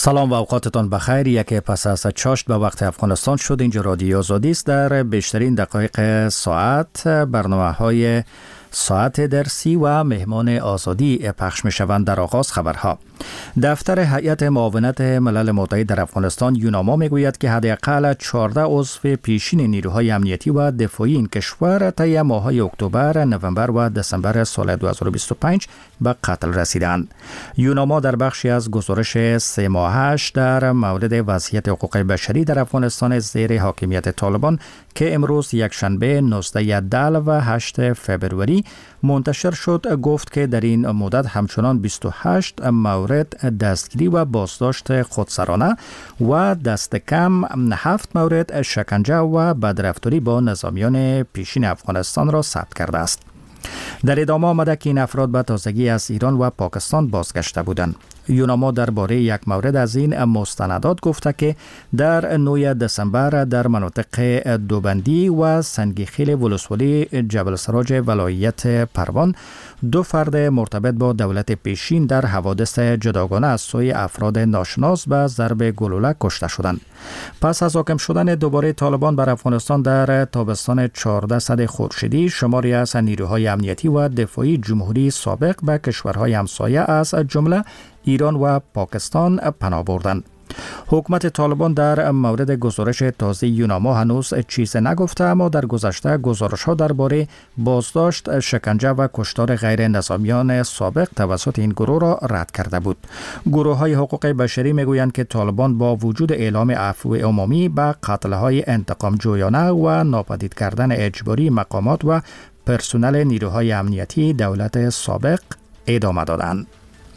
سلام و اوقاتتان بخیر. یک پس از چاشت به وقت افغانستان شد. اینجا رادیو آزادی است. در بیشترین دقایق ساعت برنامه‌های ساعت درسی و مهمان آزادی پخش می شوند. در آغاز خبرها. دفتر هیئت معاونت ملل متحد در افغانستان یوناما می گوید که حداقل 14 عضو پیشین نیروهای امنیتی و دفاعی این کشور طی ماه‌های اکتبر، نوامبر و دسامبر سال 2025 به قتل رسیدند. یوناما در بخشی از گزارش 3 ماهش در مورد وضعیت حقوق بشری در افغانستان زیر حاکمیت طالبان که امروز یکشنبه 19 دل و 8 فبروری منتشر شد گفت که در این مدت همچنان 28 مورد دستگیری و بازداشت خودسرانه و دست کم 7 مورد شکنجه و بدرفتاری با نظامیان پیشین افغانستان را ثبت کرده است. در ادامه آمده که این افراد به تازگی از ایران و پاکستان بازگشته بودند. یوناما درباره یک مورد از این مستندات گفته که در 9 دسامبر در مناطق دوبندی و سنگیخیل ولسوالی جبل سراج ولایت پروان 2 فرد مرتبط با دولت پیشین در حوادث جداگانه از سوی افراد ناشناس به ضرب گلوله کشته شدند. پس از حاکم شدن دوباره طالبان بر افغانستان در تابستان 14 خورشیدی، شماری از نیروهای امنیتی و دفاعی جمهوری سابق به کشورهای همسایه از جمله ایران و پاکستان پناه بردند. حکومت طالبان در مورد گزارش تازه یوناما هنوز چیز نگفته، اما در گذشته گزارش‌ها درباره بازداشت، شکنجه و کشتار غیر نظامیان سابق توسط این گروه را رد کرده بود. گروه‌های حقوق بشری می‌گویند که طالبان با وجود اعلام عفو عمومی به قتل‌های انتقام جویانه و ناپدید کردن اجباری مقامات و پرسنل نیروهای امنیتی دولت سابق ادامه دادند.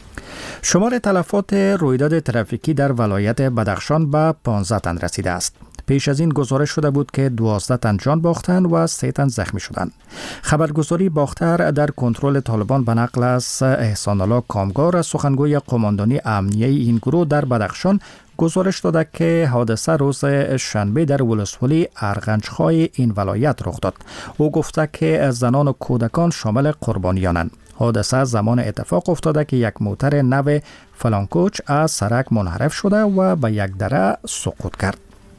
شمار تلفات رویداد ترافیکی در ولایت بدخشان به 15 تن رسیده است. پیش از این گزارش شده بود که 12 تن جان باختند و 3 تن زخمی شدند. خبرگزاری باختر در کنترل طالبان به نقل از احسان الله کامگار، سخنگوی قماندانی امنیه این گروه در بدخشان، گزارش داده که حادثه روز شنبه در ولسوالی ارغنجخای این ولایت رخ داد. او گفته که زنان و کودکان شامل قربانیانند. حادثه زمان اتفاق افتاده که یک موتر نو فلانکوچ از سرک منحرف شده و به یک دره سقوط کرد.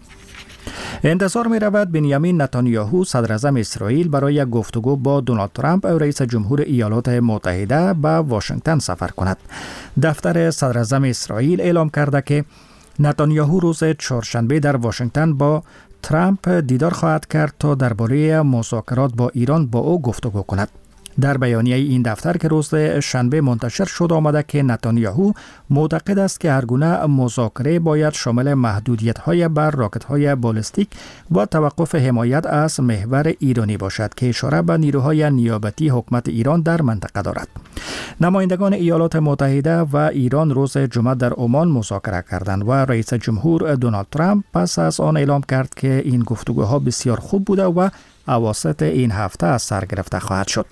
انتظار می رود بنیامین نتانیاهو صدر اعظم اسرائیل برای گفتگو با دونالد ترامپ رئیس جمهور ایالات متحده به واشنگتن سفر کند. دفتر صدر اعظم اسرائیل اعلام کرده که نتانیاهو روز چهارشنبه در واشنگتن با ترامپ دیدار خواهد کرد تا درباره مذاکرات با ایران با او گفتگو کند. در بیانیه این دفتر که روز شنبه منتشر شد آمده که نتانیاهو معتقد است که هرگونه مذاکره باید شامل محدودیت‌های بر راکت‌های بالستیک و توقف حمایت از محور ایرانی باشد که اشاره به نیروهای نیابتی حکومت ایران در منطقه دارد. نمایندگان ایالات متحده و ایران روز جمعه در عمان مذاکره کردند و رئیس جمهور دونالد ترامپ پس از آن اعلام کرد که این گفتگوها بسیار خوب بوده و اواسط این هفته از سر گرفته خواهد شد.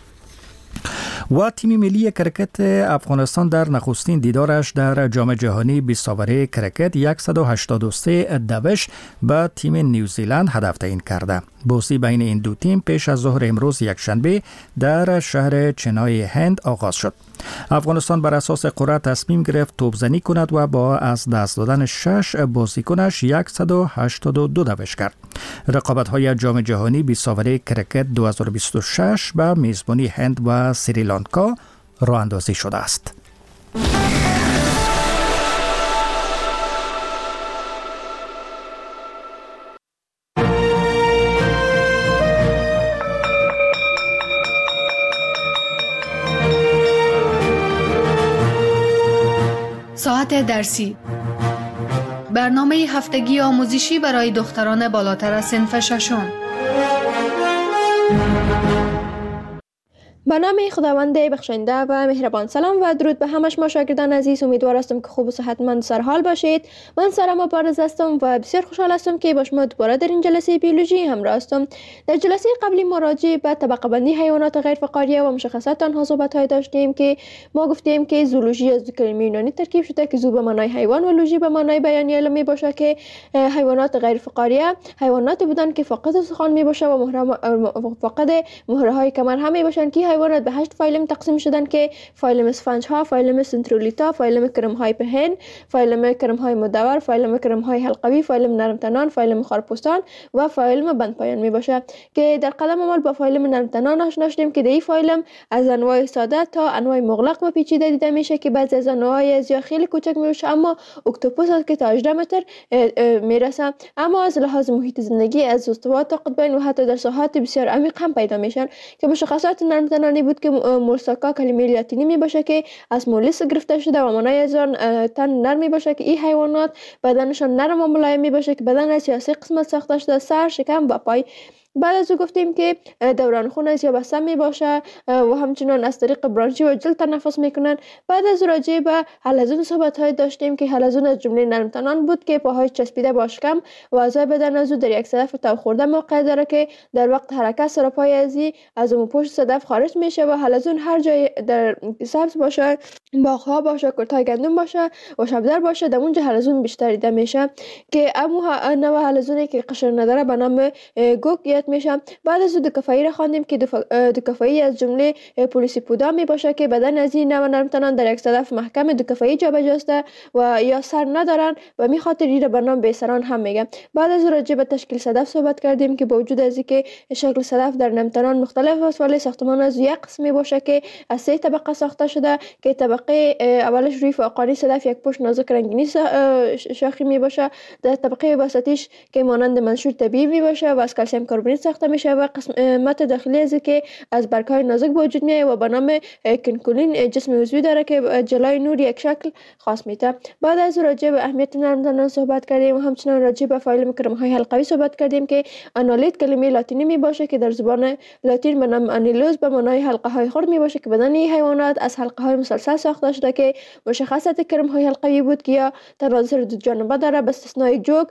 و تیم ملی کرکت افغانستان در نخستین دیدارش در جام جهانی 20 اوره کرکت 183 دوش به تیم نیوزیلند هدف تعیین کرده. بازی بین این دو تیم پیش از ظهر امروز یکشنبه در شهر چنای هند آغاز شد. افغانستان بر اساس قرعه تصمیم گرفت توپزنی کند و با از دست دادن 6 بازیکنش 182 دوش کرد. رقابت‌های جام جهانی 20 اوره کرکت 2026 به میزبانی هند و سریلانکا راه اندازی شده است. ساعت درسی، برنامه هفتگی آموزشی برای دختران بالاتر از صنف ششم. به نام خداوند بخشنده و مهربان. سلام و درود به همه شما شاگردان عزیز. امیدوار هستم که خوب و صحتمند سرحال باشید. من سارا مبارز هستم و بسیار خوشحال هستم که با شما دوباره در این جلسه بیولوژی همراه هستم. در جلسه قبلی ما راجع به طبقه بندی حیوانات غیر فقاریه و مشخصات آنها صحبت‌های داشتیم که ما گفتیم که زولوژی از دو کلمه یونانی ترکیب شده که زو به معنای حیوان و لوژی به معنای بیانی علمی باشه که حیوانات غیر فقاریه حیواناتی بودند که فاقد استخوان می باشه و فاقد مهره‌های کمر هم می باشند که حیوانات به 8 فایلم تقسیم شدن که فایلم اسفنج ها، فایلم سنترولیتا، فایلم کرم های پهن، فایلم کرم های مدور، فایلم کرم های حلقوی، فایلم نرمتنان، فایلم خارپوستان و فایلم بندپایان می باشه که در قدم اول با فایلم نرمتنان آشنا شدیم که این فایلم از انواع ساده تا انواع مغلق و پیچیده دیده میشه که بعضی از انواع از یا خیلی کوچک میشه اما اکتوپوس هست که تا 18 متر میرسه، اما از لحاظ محیط زندگی از استوا تا قطبین و حتی در ساحات بسیار عمیق هم پیدا میشن که مشخصات نرمتنانی بود که مورساکا کلمه لاتینی می باشه که از مولیس گرفته شده و معنای از آن تن نرم می باشه که این حیوانات بدنشان نرم و ملایم می باشه که بدن از سیاسی قسمت ساخته شده، سر، شکم و پای. بعد از او گفتیم که دوران خون از یا بسته می باشه و همچنان از طریق برانشی و جلد تنفس میکنن. بعد از راجع به حلزون صحبت های داشتیم که حلزون از جمله نرمتنان بود که پاهای چسبیده با شکم و اعضای بدن از او در یک صدف تو خورده موقع داره که در وقت حرکت سراپای از اون پشت صدف خارج میشه و حلزون هر جای در سبز باشه، باغ‌ها باشه، کورتای گندم باشه و شبدر باشه، در اونجا حلزون بیشتر دیده میشه که نوع حلزونی که قشر نداره به نام گوک میشه. بعد از دوکافایی را خواندیم که دوکافایی از جمله پولیسیپودا می باشه که بدن از این نوع نرمتنان در یک صدف محکم دوکافایی جابجاسته و یا سر ندارن و می خاطر این را به نام بیسران هم میگه. بعد از راجع به تشکیل صدف صحبت کردیم که با وجود از اینکه شکل صدف در نرمتنان مختلف است ولی ساختمان از یک قسمی باشه که از 3 طبقه ساخته شده که طبقه اولش روی فوقانی صدف یک پشت نازک رنگینی شاخی می باشه، در طبقه وسطیش که مانند منشور طبیعی می باشه و از کلسیم کربونیت ساخته میشه و قسمت داخلی از که از برگ‌های نازک به وجود میاد و به نام کنکولین جسم عضوی داره که جلوی نور یک شکل خاص میده. بعد از راجع به اهمیت نرمتنان صحبت کردیم و همچنین راجع به فایلم کرم‌های حلقوی صحبت کردیم که آنالیت کلمه لاتینی می باشه که در زبان لاتین به نام آنیلوز به معنای حلقه های خرد می باشه که بدن این حیوانات از حلقه های مسلسل ساخته شده که مشخصات کرم‌های حلقوی بود که یا تناظر دو جانبه داره به استثنای جوک.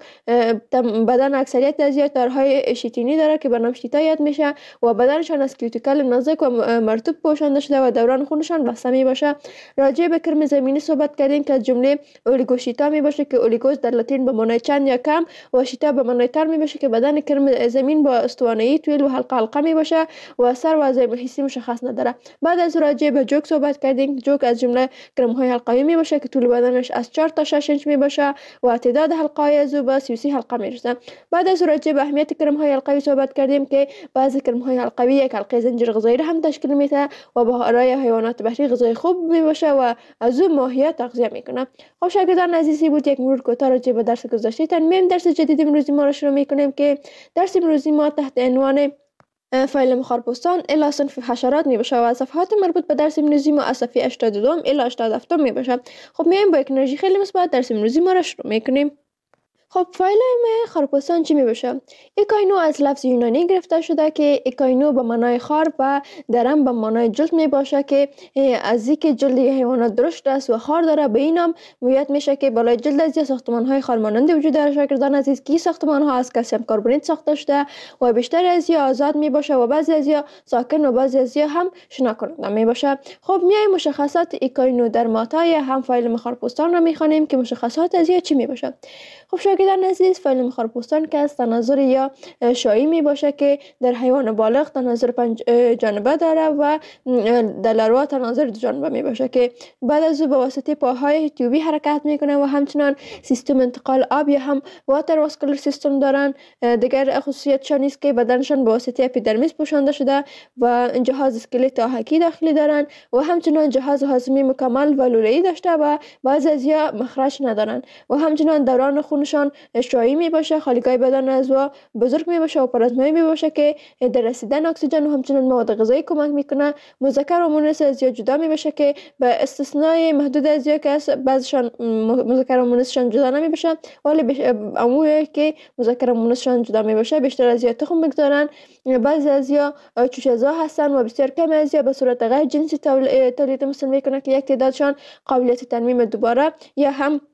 بدن اکثریت از تارهای شیتینی داره که به نام شیتا یاد میشه و بدنشان از کیوتیکل نازک و مرطوب پوشانده شده و دوران خونشان بسته می باشه. راجع به کرم زمینی صحبت کردیم که از جمله اولیگوشیتا می باشه که اولیگوس در لاتین به معنای چند یا کم و شیتا به معنای تر می باشه که بدن کرم زمین با استوانه‌ای طویل و حلقه می باشه و سر و اعضای حسی مشخص نداره. بعد از راجع به جوک صحبت کردیم. جوک از جمله کرم‌های حلقوی می باشه که طول بدنش از 4 تا 6 انچ می باشه و تعداد حلقه‌های از او به 33 حلقه می رسه. بعد از راجع به اهمیت کرم‌های حلقوی صحبت کردیم که بعضی کرم‌های حلقوی یک حلقه زنجیر غذایی را هم تشکیل میده و برای حیوانات بحری غذای خوب می باشه و از او ماهیات تغذیه میکنه. خب شاگردان عزیزی بود یک مرور کوتاه راجع به درس گذشته تنمیم. درس جدید امروزی ما را شروع میکنیم که درس امروزی ما تحت عنوان فایلم خارپوستان الی صنف حشرات می باشه و صفحات مربوط به درس امروزی ما از صفحه 82 الی 87 می باشه. خب میایم با یک انرژی خیلی مثبت درس امروزی ما را شروع میکنیم. خب فایلم خارپوستان چی می باشه؟ ایکاینو از لفظ یونانی گرفته شده که ایکاینو به معنای خار و درم به معنای جلد می باشه که از اینکه جلد حیوانات درشت است و خار داره به این نام گویت میشه که بالای جلد از ساختمان های خارمانند وجود داره. شاگردان عزیز که ساختمان ها از کلسیم کربونیت ساخته شده و بیشتر از آزاد می باشه و بعضی از ساکن و بعضی از هم شنا کننده می باشه. خب میایم مشخصات ایکاینو در ماتای هم فایلم خارپوستان را میخوانیم که مشخصات از چی می باشه. خب شاگردان عزیز فایلم خارپوستان که از تناظر یا شایی می باشه که در حیوان بالغ تناظر 5 جانبه داره و در لاروا تناظر 2 جانبه می باشه که بعد از او به واسطه پاهای تیوبی حرکت میکنه و همچنان سیستم انتقال آب یا هم واتر واسکولار سیستم دارن. دیگر خصوصیتشان است که بدنشان به واسطه اپیدرمیس پوشانده شده و جهاز اسکلت آهکی داخلی دارن و همچنان جهاز هاضمه مکمل و لوله‌ای داشته و بعضی از مخرج ندارن و همچنان دوران خونشان شایی می باشه. خالیگاه بدن از و بزرگ می باشه و پلازمایی می باشه که در رسیدن اکسیژن و همچنان مواد غذایی کمک میکنه. مذکر و مؤنث از جدا می باشه که به استثنای محدود از که بعضشان مذکر و مؤنثشان جدا نمی باشه ولی عمومی که مذکر و مؤنثشان جدا می باشه بیشتر از تخم میگذارن. بعضی از چوشه‌زا هستن و بسیار کم از به صورت غیر جنسی تولید مثل میکنه که یک تعدادشان قابلیت ترمیم دوباره یا هم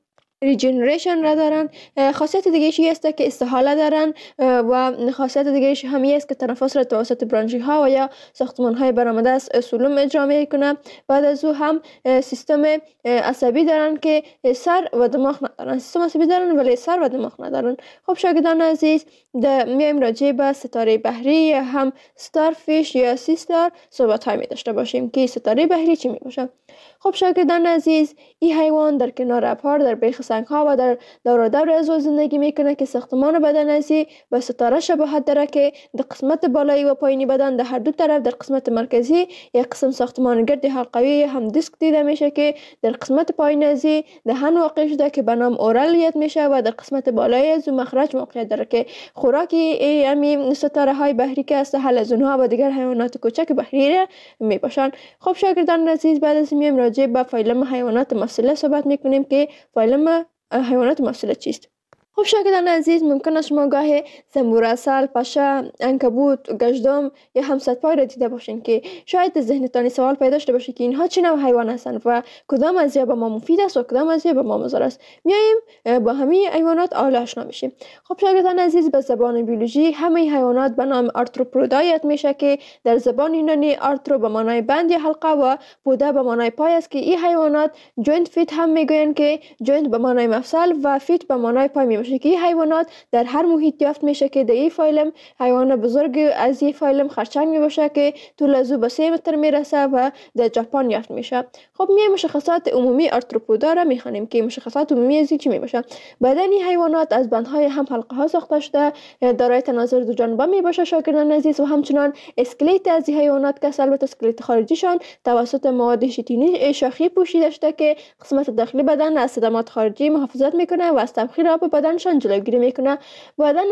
ریجنریشن را دارن. خاصیت دیگه ایشی است که استحاله دارن و خاصیت دیگه ایشی همی است که تنفس را توسط برانشی ها و یا ساختمان های برآمده از سلول اجرا میکنه. بعد از او هم سیستم عصبی دارن که سر و دماغ ندارن. سیستم عصبی دارن ولی سر و دماغ ندارن. خب شاگردان عزیز، میایم راجع به ستاره بحری یا هم ستارفیش یا سی ستار صحبت های می داشته باشیم که ستاره بحری چی می باشه. خب شاگردان عزیز، این حیوان در کنار ابرها، در بیخ سنگ ها و در دور دور از زندگی میکنه که ساختمان بدن ازی با ستاره شباهت داره که در قسمت بالایی و پایینی بدن در هر دو طرف در قسمت مرکزی یک قسم ساختمان گرد حلقوی هم دیسک دیده میشه که در قسمت پایین ازی دهن واقع شده که به نام اورلیت میشه و در قسمت بالایی از مخرج موقعیت داره که خوراکی همین ستاره های بحری که است حل از اونها و دیگر حیوانات کوچک بحری می باشن. خب شاگردان عزیز، بعد از میایم راجع به فایلم حیوانات مفصله صحبت میکنیم که فایلم حیوانات مفصله چیست. خب شاگردان عزیز، ممکن است شما گاهی زنبور عسل، پشه، عنکبوت، گژدم یا هم صدپای را دیده باشین که شاید ذهنتان سوال پیدا شده باشه که اینها چه نوع حیوان هستند و کدام از به ما مفید است و کدام از به ما مضر است. میایم با همه حیوانات اول آشنا میشیم. خب شاگردان عزیز، به زبان بیولوژی همه حیوانات به نام آرتروپودا یاد میشه که در زبان یونانی آرترو به معنای بند یا حلقه و پودا به معنای پای است که این حیوانات جوینت فیت هم میگویند که جوینت به معنای مفصل و فیت به معنای پای که این حیوانات در هر محیط یافت میشه که در این فایلم حیوان بزرگ از این فایلم خرچنگ می باشه که طول از او به 3 متر میرسه و در ژاپن یافت میشه. خب می مشخصات عمومی آرتروپودا را میخوانیم که مشخصات عمومی از این چی می باشه. بدن این حیوانات از بندهای هم حلقه ها ساخته شده، دارای تناظر دو جانبه می باشه شاگردان عزیز، و همچنان اسکلت از این حیوانات که البته اسکلت خارجیشان توسط مواد ژیتینی شاخی پوشیده شده که قسمت داخلی بدن از صدمات خارجی محافظت میکنه و از تبخیر آب بدنشان جلوگیری میکنه. بدن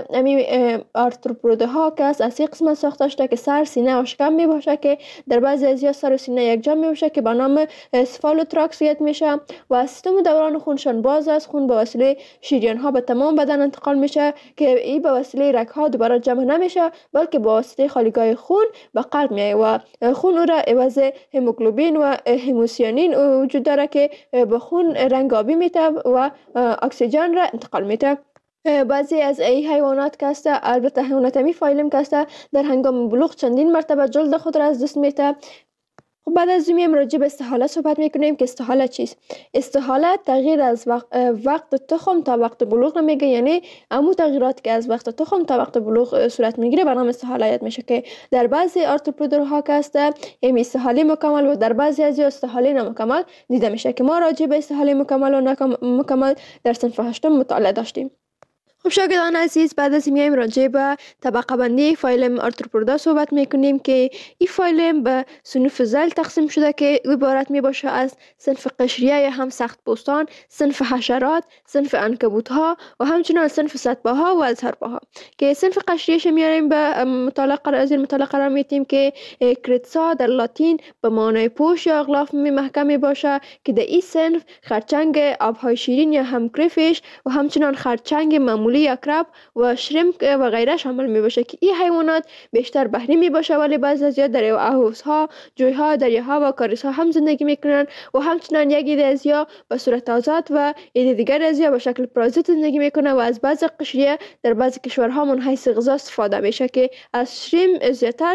آرتروپوداها که از این قسمت ساخته شده که سر، سینه و شکم می باشه که در بعضی از سر و سینه یک جا می باشه که به نام سفالوتراکس یاد میشه و سیستم دوران خونشان باز است. خون به وسیله شریان ها به تمام بدن انتقال میشه که این به وسیله رگ ها دوباره جمع نمیشه بلکه به واسطه خالیگاه خون به قلب میاد و خون او را عوض هموگلوبین و هموسیانین وجود داره که به خون رنگ آبی میده و اکسیژن را انتقال میده. بعضی از ای حیوانات که است، البته حیوانات می فایلم که است، در هنگام بلوغ چندین مرتبه جلد خود را از دست میده. خب بعد از این راجع به استحاله صحبت میکنیم که استحاله چیست. استحاله تغییر از وقت تخم تا وقت بلوغ میگه، یعنی عمو تغییرات که از وقت تخم تا وقت بلوغ صورت میگیره به نام استحاله یاد میشه که در بعضی آرتروپوداها که است این استحاله مکمل و در بعضی از استحاله نامکمل دیده میشه که ما راجع به استحاله مکمل و مکمل در صنف 8 مطالعه داشتیم. خب شاگردان عزیز، بعد از میایم راجع به طبقه بندی فایلم آرتروپودا صحبت میکنیم که این فایلم به صنوف ذیل تقسیم شده که عبارت می باشه از صنف قشریه یا هم سخت پوستان، صنف حشرات، صنف عنکبوت ها و همچنین صنف سطبه ها و ازهربه ها که صنف قشریه میاریم به مطالعه قرار میدیم که کریتسا در لاتین به معنای پوش یا اغلاف محکم باشه که در این صنف خرچنگ آبهای شیرین یا هم کریفیش و همچنین خرچنگ معمولی یا کراب و شریمپ و غیره شامل می باشه که این حیوانات بیشتر بحری می باشه ولی بعضی از در اهوزها، جویها، دریاها و کاریسها هم زندگی میکنن و همچنین یک ایده از یا به صورت آزاد و ایده دیگر از یا به شکل پرازیت زندگی میکنه و از بعض قشریه در بعضی کشورها من حیث غذا استفاده میشه که از شریم زیادتر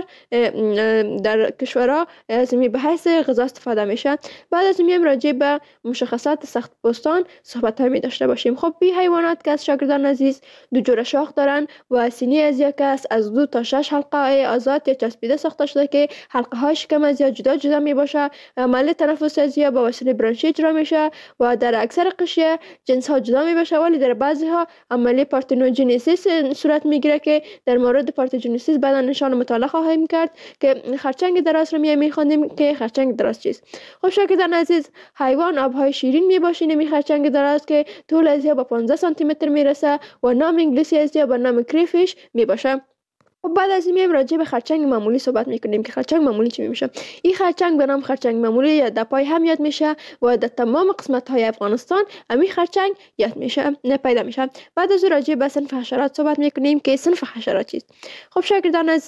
در کشورها از به حیث غذا استفاده میشه. بعد از میایم راجع به مشخصات سخت پوستان صحبت می داشته باشیم. خب این حیوانات که از شاگردان عزیز دو جور شاخ دارن و سینه از یک است از 2 تا 6 حلقه آزاد یا چسبیده ساخته شده که حلقه های شکم از یا جدا جدا می باشه. عمل تنفس از یا با وسیله برانشی اجرا میشه و در اکثر قشریه جنس ها جدا می باشه ولی در بعضی ها عملی پارتنوژنیسیس صورت میگیره که در مورد پارتنوژنیسیس بعدا نشان مطالعه خواهیم کرد که خرچنگ دراز رو میخوانیم که خرچنگ دراز چیست. خب شاگردان عزیز، حیوان آبهای شیرین می باشه نمی خرچنگ دراز که طول از یا با 15 سانتی متر میرسه و نام انگلیسی از یا به نام کریفیش می باشه. و بعد از این میایم راجع به خرچنگ معمولی صحبت میکنیم که خرچنگ معمولی چی میشه. این خرچنگ به نام خرچنگ معمولی یا دپای هم یاد میشه و در تمام قسمت های افغانستان همین خرچنگ یاد میشه پیدا میشه. بعد از راجع به صنف حشرات صحبت میکنیم که صنف حشرات چیست. خب شاگردان عزیز،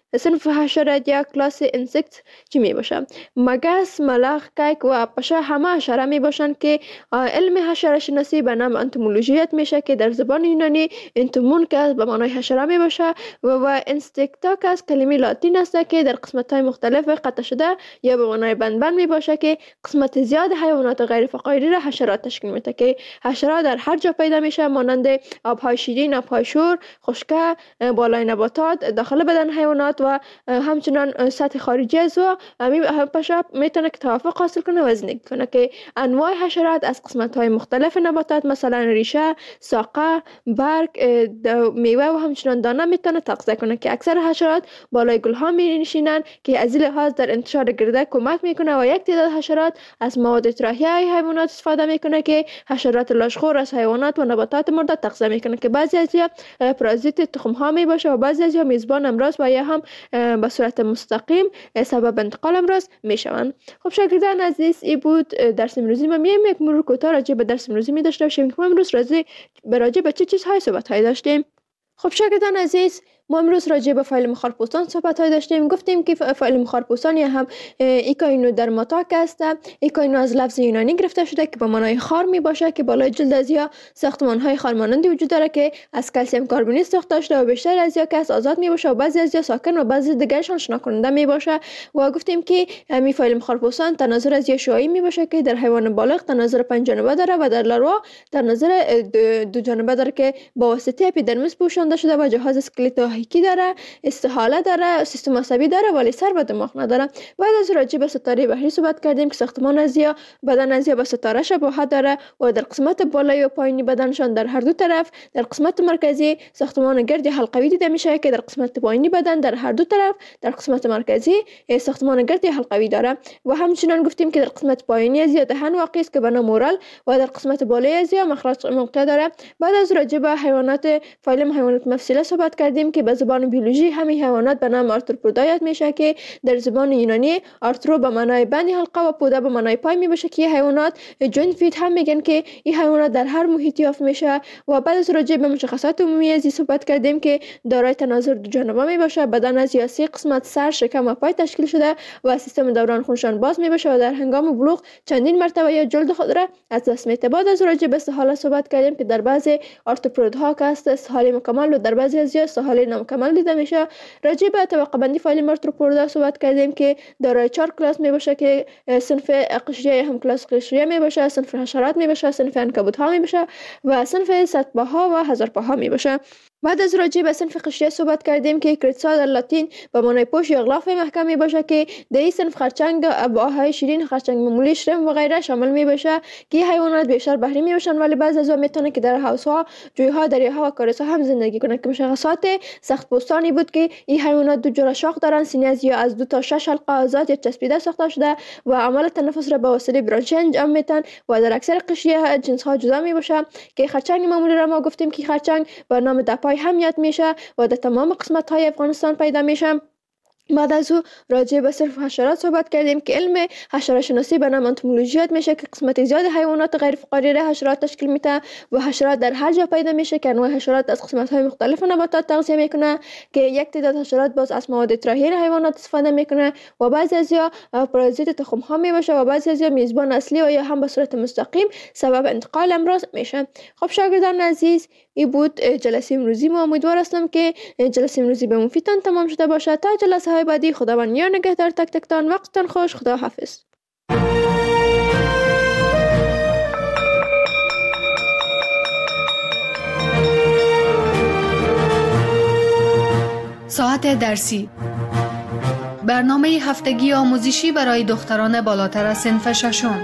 صنف حشرات یا کلاس انسکت چی می باشه؟ مگس، ملخ، کیک و پشه همه حشره می باشند که علم حشره شناسی به نام انتومولوژیت میشه که در زبان یونانی انتومون که به معنای حشره می باشه و انسکتا که از کلمه لاتین است که در قسمت های مختلف قطع شده یا به معنای بند می باشه که قسمت زیاد حیوانات غیر فقاری را حشرات تشکیل میده که حشرات در هر جا پیدا میشه، مانند آبهای شیرین، آبهای شور، خشکه، بالای نباتات، داخل بدن حیوانات و همچنان سطح خارجی از و پشه میتونه که توافق حاصل کنه و زندگی کنه که انواع حشرات از قسمت های مختلف نباتات مثلا ریشه، ساقه، برگ، میوه و همچنان دانه میتونه تغذیه کنه که اکثر حشرات بالای گل ها می نشینن که از این لحاظ در انتشار گرده کمک میکنه و یک تعداد حشرات از مواد اطراحی حیوانات استفاده میکنه که حشرات لاشخور از حیوانات و نباتات مرده تغذیه میکنه که بعضی از پارازیت تخم ها می باشه و بعضی از میزبان امراض و یا هم به صورت مستقیم سبب انتقال امراض می شوند. خب شاگردان عزیز، این بود درس امروزی. ما میایم یک مرور کوتاه راجع به درس امروزی می داشته باشیم که ما امروز راجع به چه چیزهای صحبت های داشتیم. خب شاگردان عزیز، ما امروز راجع به فایل مخارپوستان صحبت های داشتیم. گفتیم که فایل مخارپوستان یا هم ایکاینودرماتا است. ایکاینو از لفظ یونانی گرفته شده که به معنای خار می باشه که بالای جلد از یا ساختمان های خارمانندی وجود داره که از کلسیم کربونیت ساخته شده و بیشتر از یا کس آزاد می باشه و بعضی از یا ساکن و بعضی دیگرشان شنا کننده می باشه. و گفتیم که همین فایل مخارپوستان تناظر از یا شعاعی می باشه که در حیوان بالغ تناظر 5 جانبه داره و در لاروا تناظر 2 جانبه داره که با واسطه اپیدرمیس پوشانده شده و جهاز اسکلتوحیکی داره، استحاله داره، سیستم عصبی داره ولی سر و دماغ نداره. بعد از راجع به ستاره بحری صحبت کردیم که ساختمان از یا بدن از یا به ستاره شباهت داره و در قسمت بالایی و پایینی بدنشان در هر دو طرف در قسمت مرکزی ساختمان گرد حلقوی دیده میشه که در قسمت پایینی بدن در هر دو طرف در قسمت مرکزی ساختمان گرد حلقوی داره. و همچنین گفتیم که در قسمت پایینی از یا دهن واقع است که به نام مورال و در قسمت بالایی از یا مخرج موقع داره. بعد از راجع به حیوانات فایل حیوانات مفصله صحبت کردیم که به زبان بیولوژی همین حیوانات به نام آرتروپودا یاد میشه که در زبان یونانی آرترو به معنای بند حلقه و پودا به معنای پای می باشه که این حیوانات جوینت فیت هم میگن که این حیوانات در هر محیطی یافت میشه. و بعد از راجع به مشخصات عمومی از صحبت کردیم که دارای تناظر 2 جانبه می باشه، بدن از یا 3 قسمت سر، شکم و پای تشکیل شده و سیستم دوران خونشان باز می باشه و در هنگام بلوغ چندین مرتبه یا جلد خود را از دست میده. بعد از راجع به استحاله صحبت کردیم که در بعضی آرتروپودها که است استحاله مکمل و در بعضی از یا استحاله نامکمل دیده میشه. راجع به طبقه بندی فایل آرتروپودا صحبت کردیم که دارای 4 کلاس می باشه که صنف قشریه هم کلاس قشریه می باشه، صنف حشرات می باشه، صنف عنکبوت ها می باشه و صنف صدپاها و هزارپاها می باشه. بعد از راجع به صنف قشریه صحبت کردیم که کریتسا در لاتین به معنای پوش یا غلاف محکم می باشه که در این صنف خرچنگ، ابوهای شیرین، خرچنگ معمولی، شرم و غیره شامل می باشه که حیوانات بیشتر بحری می باشن ولی بعضی از اونها میتونه که در حوض ها، جویها، دریاها و کارثه هم زندگی کنند که مشخصات سخت پوستانی بود که این حیوانات 2 جور شاخ دارن، سینه از یا از 2 تا 6 حلقه آزاد یا چسبیده ساخته شده و عمل تنفس را به واسطه برانشی انجام میدن و در اکثر قشریه جنس ها جدا می باشه که خرچنگ معمولی را ما گفتیم که خرچنگ به نام دپای هم یاد میشه و در تمام قسمت های افغانستان پیدا میشه. بعد از او راجع به صرف حشرات صحبت کردیم که علم حشره شناسی به نام انتومولوژی یاد میشه که قسمت زیاد حیوانات غیر فقاری را حشرات تشکیل میده و حشرات در هر جا پیدا میشه که انواع حشرات از قسمت های مختلف نباتات تغذیه میکنه که یک تعداد حشرات باز از مواد اطراحی حیوانات استفاده میکنه و بعضی از یا پارازیت تخم ها میباشه و بعضی از یا میزبان اصلی و یا هم به صورت مستقیم سبب انتقال امراض میشه. خب شاگردان عزیز، این بود جلسه امروزی. ما امیدوار هستم که جلسه امروزی به مفیدتان تمام شده باشه. تا جلسه های بعدی خداوند یار نگهدار تک تکتان. وقتتان خوش. خدا حافظ. ساعت درسی، برنامه هفتگی آموزشی برای دختران بالاتر از صنف ششم.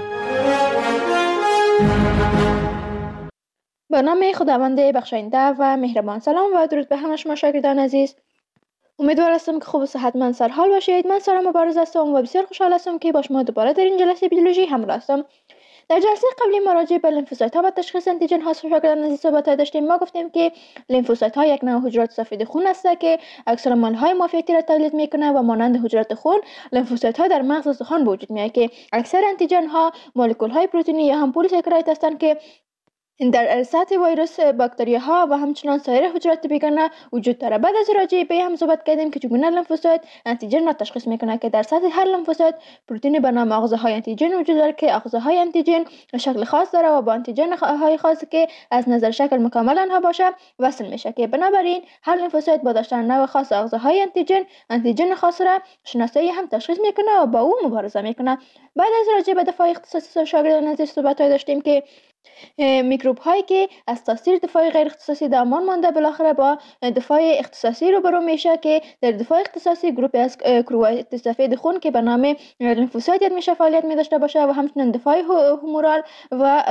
به نام خداوند بخشاینده و مهربان. سلام و درود به همه شما شاگردان عزیز. امیدوار هستم که خوب و صحتمند سرحال باشید. من سارا مبارز هستم و بسیار خوشحال هستم که با شما دوباره در این جلسه بیولوژی همراه هستم. در جلسه قبلی ما راجع به لیمفوسایت ها و تشخیص انتیجن ها شاگردان عزیز صحبت داشتیم. ما گفتیم که لیمفوسایت ها یک نوع حجرات سفید خون است که اکثر مال های معافیتی را تولید میکنه و مانند حجرات خون لیمفوسایت ها در مغز استخوان به وجود میاد که اکثر انتیجن ها مولکول های پروتئینی یا هم پلیساکاراید هستند که در سطح ویروس، باکتریاها و همچنان سایر حجرات بیگانه وجود داره. بعد از راجع به هم صحبت کردیم که چگونه لمفوسایت انتیجن را تشخیص میکنه که در سطح هر لمفوسایت پروتئین به نام آغوزهای انتیجن وجود داره که آغوزهای انتیجن شکل خاص داره و با انتیجن های خاصی که از نظر شکل مکمل آنها باشه وصل میشه، که بنابراین هر لمفوسایت با داشتن نوع خاص آغوزهای انتیجن خاص را شناسایی هم تشخیص میکنه و با او مبارزه میکنه. بعد از راجع به دفاع اختصاصی شاگردان عزیز صحبت داشتیم که میکروب هایی که از تاثیر دفاع غیر اختصاصی در امان مانده بالاخره با دفاع اختصاصی روبرو میشه، که در دفاع اختصاصی گروپی از کروات سفید خون که به نام لیمفوسایت یاد میشه فعالیت می داشته باشه و همچنین دفاع هومورال و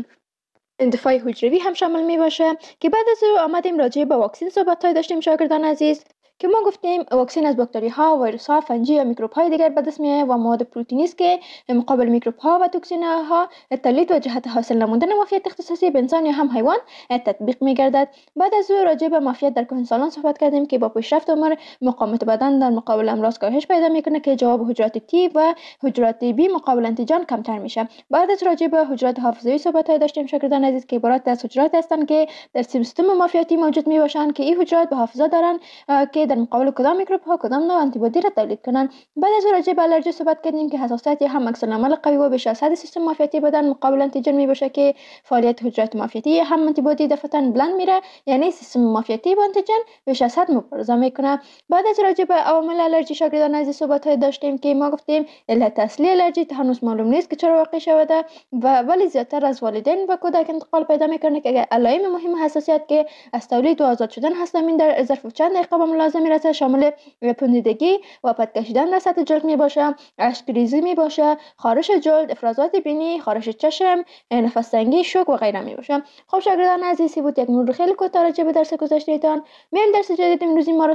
دفاع حجروی هم شامل می باشه. که بعد از او آمدیم راجع به واکسن صحبت داشتیم شاگردان عزیز، که ما گفتیم واکسن از باکتری ها، ویروس ها، فنجی یا میکروب های دیگر به دست میآید و مواد پروتئینی است که مقابل میکروب ها و توکسین ها تولید و جهت حاصل نمودن معافیت اختصاصی به انسان یا هم حیوان تطبیق میگردد. بعد از او راجع به معافیت در کهنسالان صحبت کردیم که با پیشرفت عمر مقاومت بدن در مقابل امراض کاهش پیدا میکنه، که جواب حجرات تی و حجرات بی مقابل آنتیجن کمتر میشه. بعد از راجع به حجرات حافظه‌ای صحبت داشتیم شاگردان عزیز، که عبارت از حجرات هستند که در سیستم معافیتی موجود میباشند، که این حجرات به حافظه دارند که در مقابل کدام میکروب ها کدام نوع آنتیبادی را تولید کنند. بعد از راجع به آلرژی صحبت کردیم که حساسیت هم عکس‌العمل قوی و بیش از حد سیستم معافیتی بدن مقابل آنتیجن میباشه، که فعالیت حجرات معافیتی هم آنتیبادی دفعتاً بلند میره، یعنی سیستم معافیتی با آنتیجن بیش از حد مبارزه میکنه. بعد از راجع به عوامل آلرژی شاگردان عزیز صحبت داشتیم که ما گفتیم علت اصلی آلرژی هنوز معلوم نیست که چرا واقع شده و ولی زیادتر از والدین و کودک انتقال پیدا میکنه، که علائم مهم حساسیت که از تولید و آزاد شدن هستند در ظرف چند دقیقه به ملاحظه میرسه، شامل پوسیدگی و پد کشیدن در سطح جلد می باشه، اشک‌ریزی می باشه، خارش جلد، افرازات بینی، خارش چشم، نفس تنگی، شوک و غیره می باشه. خب شاگردان عزیزی بود یک مرور خیلی کوتاه راجع به درس گذشته‌تان. میایم درس جدید امروزی ما رو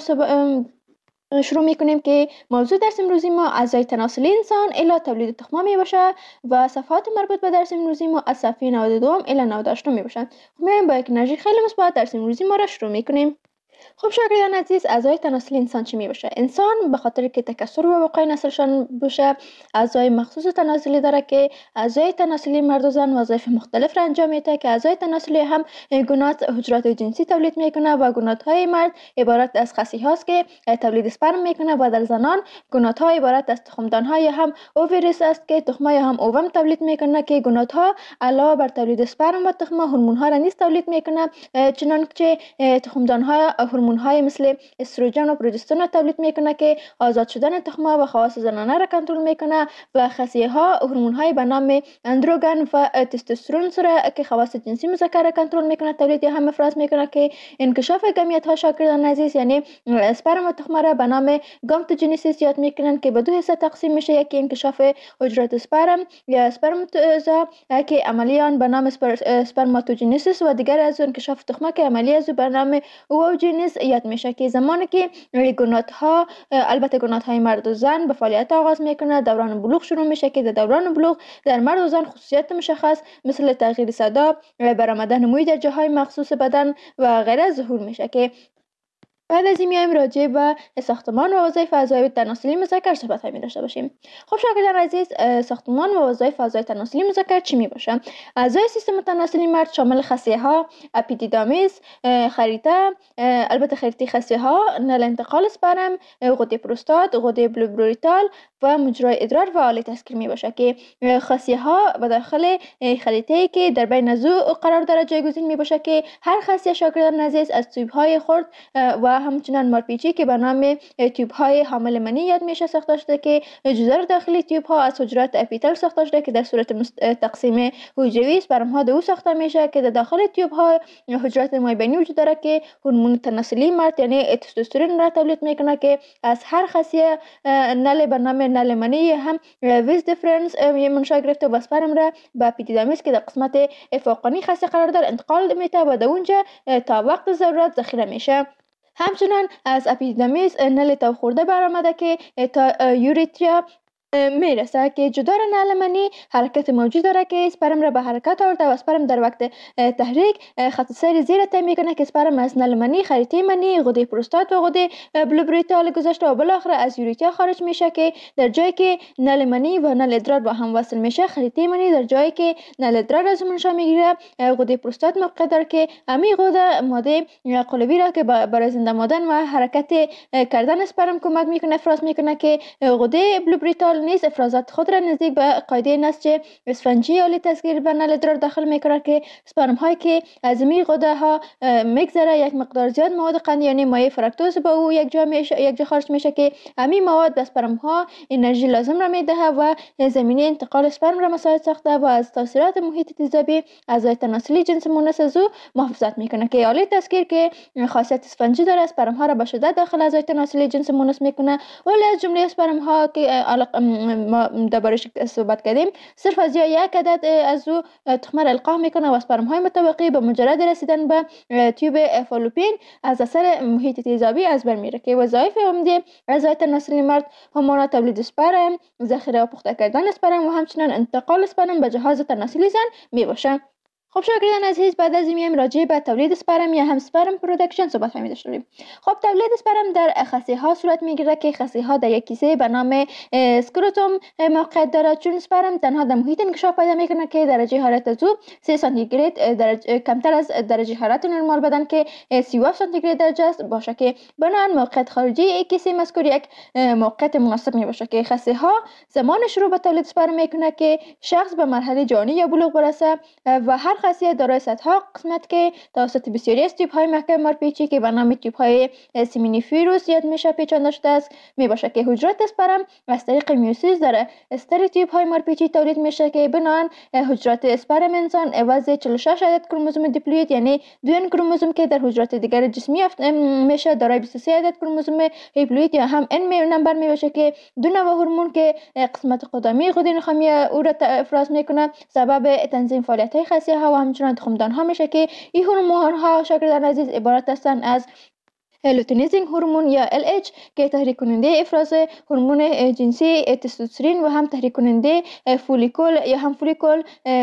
شروع میکنیم که موضوع درس امروزی ما اعضای تناسلی انسان الی تولید تخم می باشه و صفحات مربوط به درس امروزی ما از صفحه 92 الی 98 می باشن. میایم با یک انرژی خیلی مثبت درس امروزی ما را شروع میکنیم. خب شاگردان عزیز، اعضای تناسلی انسان چی می باشه؟ انسان به خاطر که تکثر و وقای نسلشان باشه اعضای مخصوص تناسلی داره، که اعضای تناسلی مرد و زن وظایف مختلف را انجام میده، که اعضای تناسلی هم گونات حجرات جنسی تولید میکنه و گونات های مرد عبارت از خصی هاست که تولید اسپرم میکنه و در زنان گونات ها عبارت از تخمدان های هم اووریس است که تخم های هم اووم تولید میکنه، که گونات ها علاوه بر تولید اسپرم و تخم هورمون ها را نیز تولید میکنه، چنانچه تخمدان ها هورمون های مثل استروژن و پروژسترون را تولید میکنه که آزاد شدن تخم و خواص زنانه را کنترل میکنه، و خصیه ها هورمون های به نام اندروگن و تستوسترون را که خواص جنسی مذکر را کنترل میکنه تولید یا هم افراز میکنه، که انکشاف گامیت ها شاگردان عزیز یعنی اسپرم و تخم را به نام گامتوجنسیس یاد میکنن، که به دو حصه تقسیم میشه، یکی انکشاف حجرات اسپرم یا اسپرماتوزا که عملی آن به نام اسپرماتوجنسیس و دیگر از انکشاف تخم که عملی از به نام اووجنس یاد میشه، که زمانی که گونات ها البته گونات های مرد و زن به فعالیت آغاز میکنه دوران بلوغ شروع میشه، که در دوران بلوغ در مرد و زن خصوصیات مشخص مثل تغییر صدا، برآمدن موی در جاهای مخصوص بدن و غیره ظهور میشه. که بعد از این میایم راجع به ساختمان و وظایف اعضای تناسلی مذکر صحبت می داشته باشیم. خب شاگردان عزیز، ساختمان و وظایف اعضای تناسلی مذکر چی می باشه؟ اعضای سیستم تناسلی مرد شامل خصیه ها، اپیدیدامیس، خریطه، البته خریطه خصیه ها، نل انتقال اسپرم، غده پروستات، غده بلوبروریتال و مجرای ادرار و آله تسکیر می باشه، که خصیه ها به داخل خریطه‌ای که در بین ضلع قرار داره جایگزین می باشه، که هر خصیه شاگردان عزیز از تیوب های خرد و همچنان مارپیچی که به نام تیوب های حامل منی یاد میشه ساخته شده، که جزر داخلی تیوب ها از حجرات اپیتل ساخته شده که در صورت تقسیم حجروی اسپرم ها دو ساخته میشه، که در داخل تیوب ها حجرات مایبینی وجود داره که هورمون تناسلی مرد یعنی تستوسترون را تولید میکنه، که از هر خصیه نل به نام نل منی هم ویز دیفرنس منشأ گرفته و اسپرم را به اپیدیدامیس که در قسمت فوقانی خصیه قرار داره انتقال میده و در اونجا تا وقت ضرورت ذخیره میشه. همچنان از اپیدیدامیس نل تو خورده برآمده که تا یوریتریا میرسه که جدا نعل منی حرکت موجود داره که اسپرم را به حرکت آورده و اسپرم در وقت تحریک خط سیر زیر طی میکنه که اسپرم از نعل منی، خریطه منی، غده پروستات و غده بلوبریتال گذشته و بالاخره از یوریتیا خارج میشه که در جایی که نعل منی و نعل ادرار با هم وصل میشه، خریطه منی در جایی که نعل ادرار از منشا میگیره، غده پروستات موقع داره که امی غده ماده قلبی را که برای زنده ماندن و حرکت کردن اسپرم کمک میکنه افراز میکنه که غده بلوبریتال نیز افرازات خود را نزدیک به قاعده نسج اسفنجی عالی تسخیر به نعل ادرار داخل میکنه که اسپرم هایی که از می غده ها میگذره یک مقدار زیاد مواد قند یعنی مایع فرکتوز به او یک جا خارج میشه که همین مواد به اسپرم ها انرژی لازم را میده و زمینه انتقال اسپرم را مساعد ساخته و از تاثیرات محیط تیزابی اعضای تناسلی جنس مونس از او محافظت میکنه که عالی تسخیر که خاصیت اسفنجی داره اسپرم ها را به شدت داخل اعضای تناسلی جنس مونس میکنه. ولی از جمله اسپرم ها که ما دربارش صحبت کردیم صرف از یک عدد از او تخمه را القاح میکنه و اسپرم های متبقی به مجرد رسیدن به تیوب فالوپین از اثر محیط تیزابی از بین میره که وظایف عمده اعضای تناسلی مرد هورمون تولید اسپرم، ذخیره و پخته کردن اسپرم و همچنین انتقال اسپرم به جهاز تناسلی زن میباشه. خب شاگردان عزیز، بعد از این راجع به تولید اسپرم یا هم اسپرم پروداکشن صحبت می‌کنیم. خب تولید اسپرم در خصیه ها صورت میگیره که خصیه ها در یک کیسه به نام اسکروتوم موقعیت داره، چون اسپرم تنها در محیط انکشاف پیدا میکنه که درجه حرارت از او 3 سانتیگراد کمتر از درجه حرارت نرمال بدن که 37 سانتیگراد درجه است باشه که بنابراین موقعیت خارجی یک کیسه مذکور یک موقعیت مناسب میباشه که خصیه ها زمان شروع به تولید اسپرم میکنه که شخص به مرحله جوانی یا بلوغ برسه و هر خاصیت دارای صدها قسمت که توسط بسیاری از تیپ های محکم مارپیچی که به نام تیپ های سیمینیفیروس یاد میشه پیچانده شده است میباشه که حجرات اسپرم از طریق میوسیس در استر تیپ های مارپیچی تولید میشه که بنابراین حجرات اسپرم انسان عوض 46 عدد کروموزوم دیپلوید یعنی 2 کروموزوم که در حجرات دیگر جسمی میشه دارای 23 عدد کروموزوم هیپلوید یا هم ان نمبر میباشه که دو نوع هورمون که قسمت قدامی غده نخامی او را افراز میکنه سبب تنظیم فعالیت های خصیه ها و همچنان تخمدان ها میشه که این هورمون ها شاگردان عزیز عبارت هستند از لوتینیزینگ هورمون یا LH که تحریک کننده افراز هورمون جنسی تستوسترون و هم تحریک کننده فولیکول یا هم فولیکول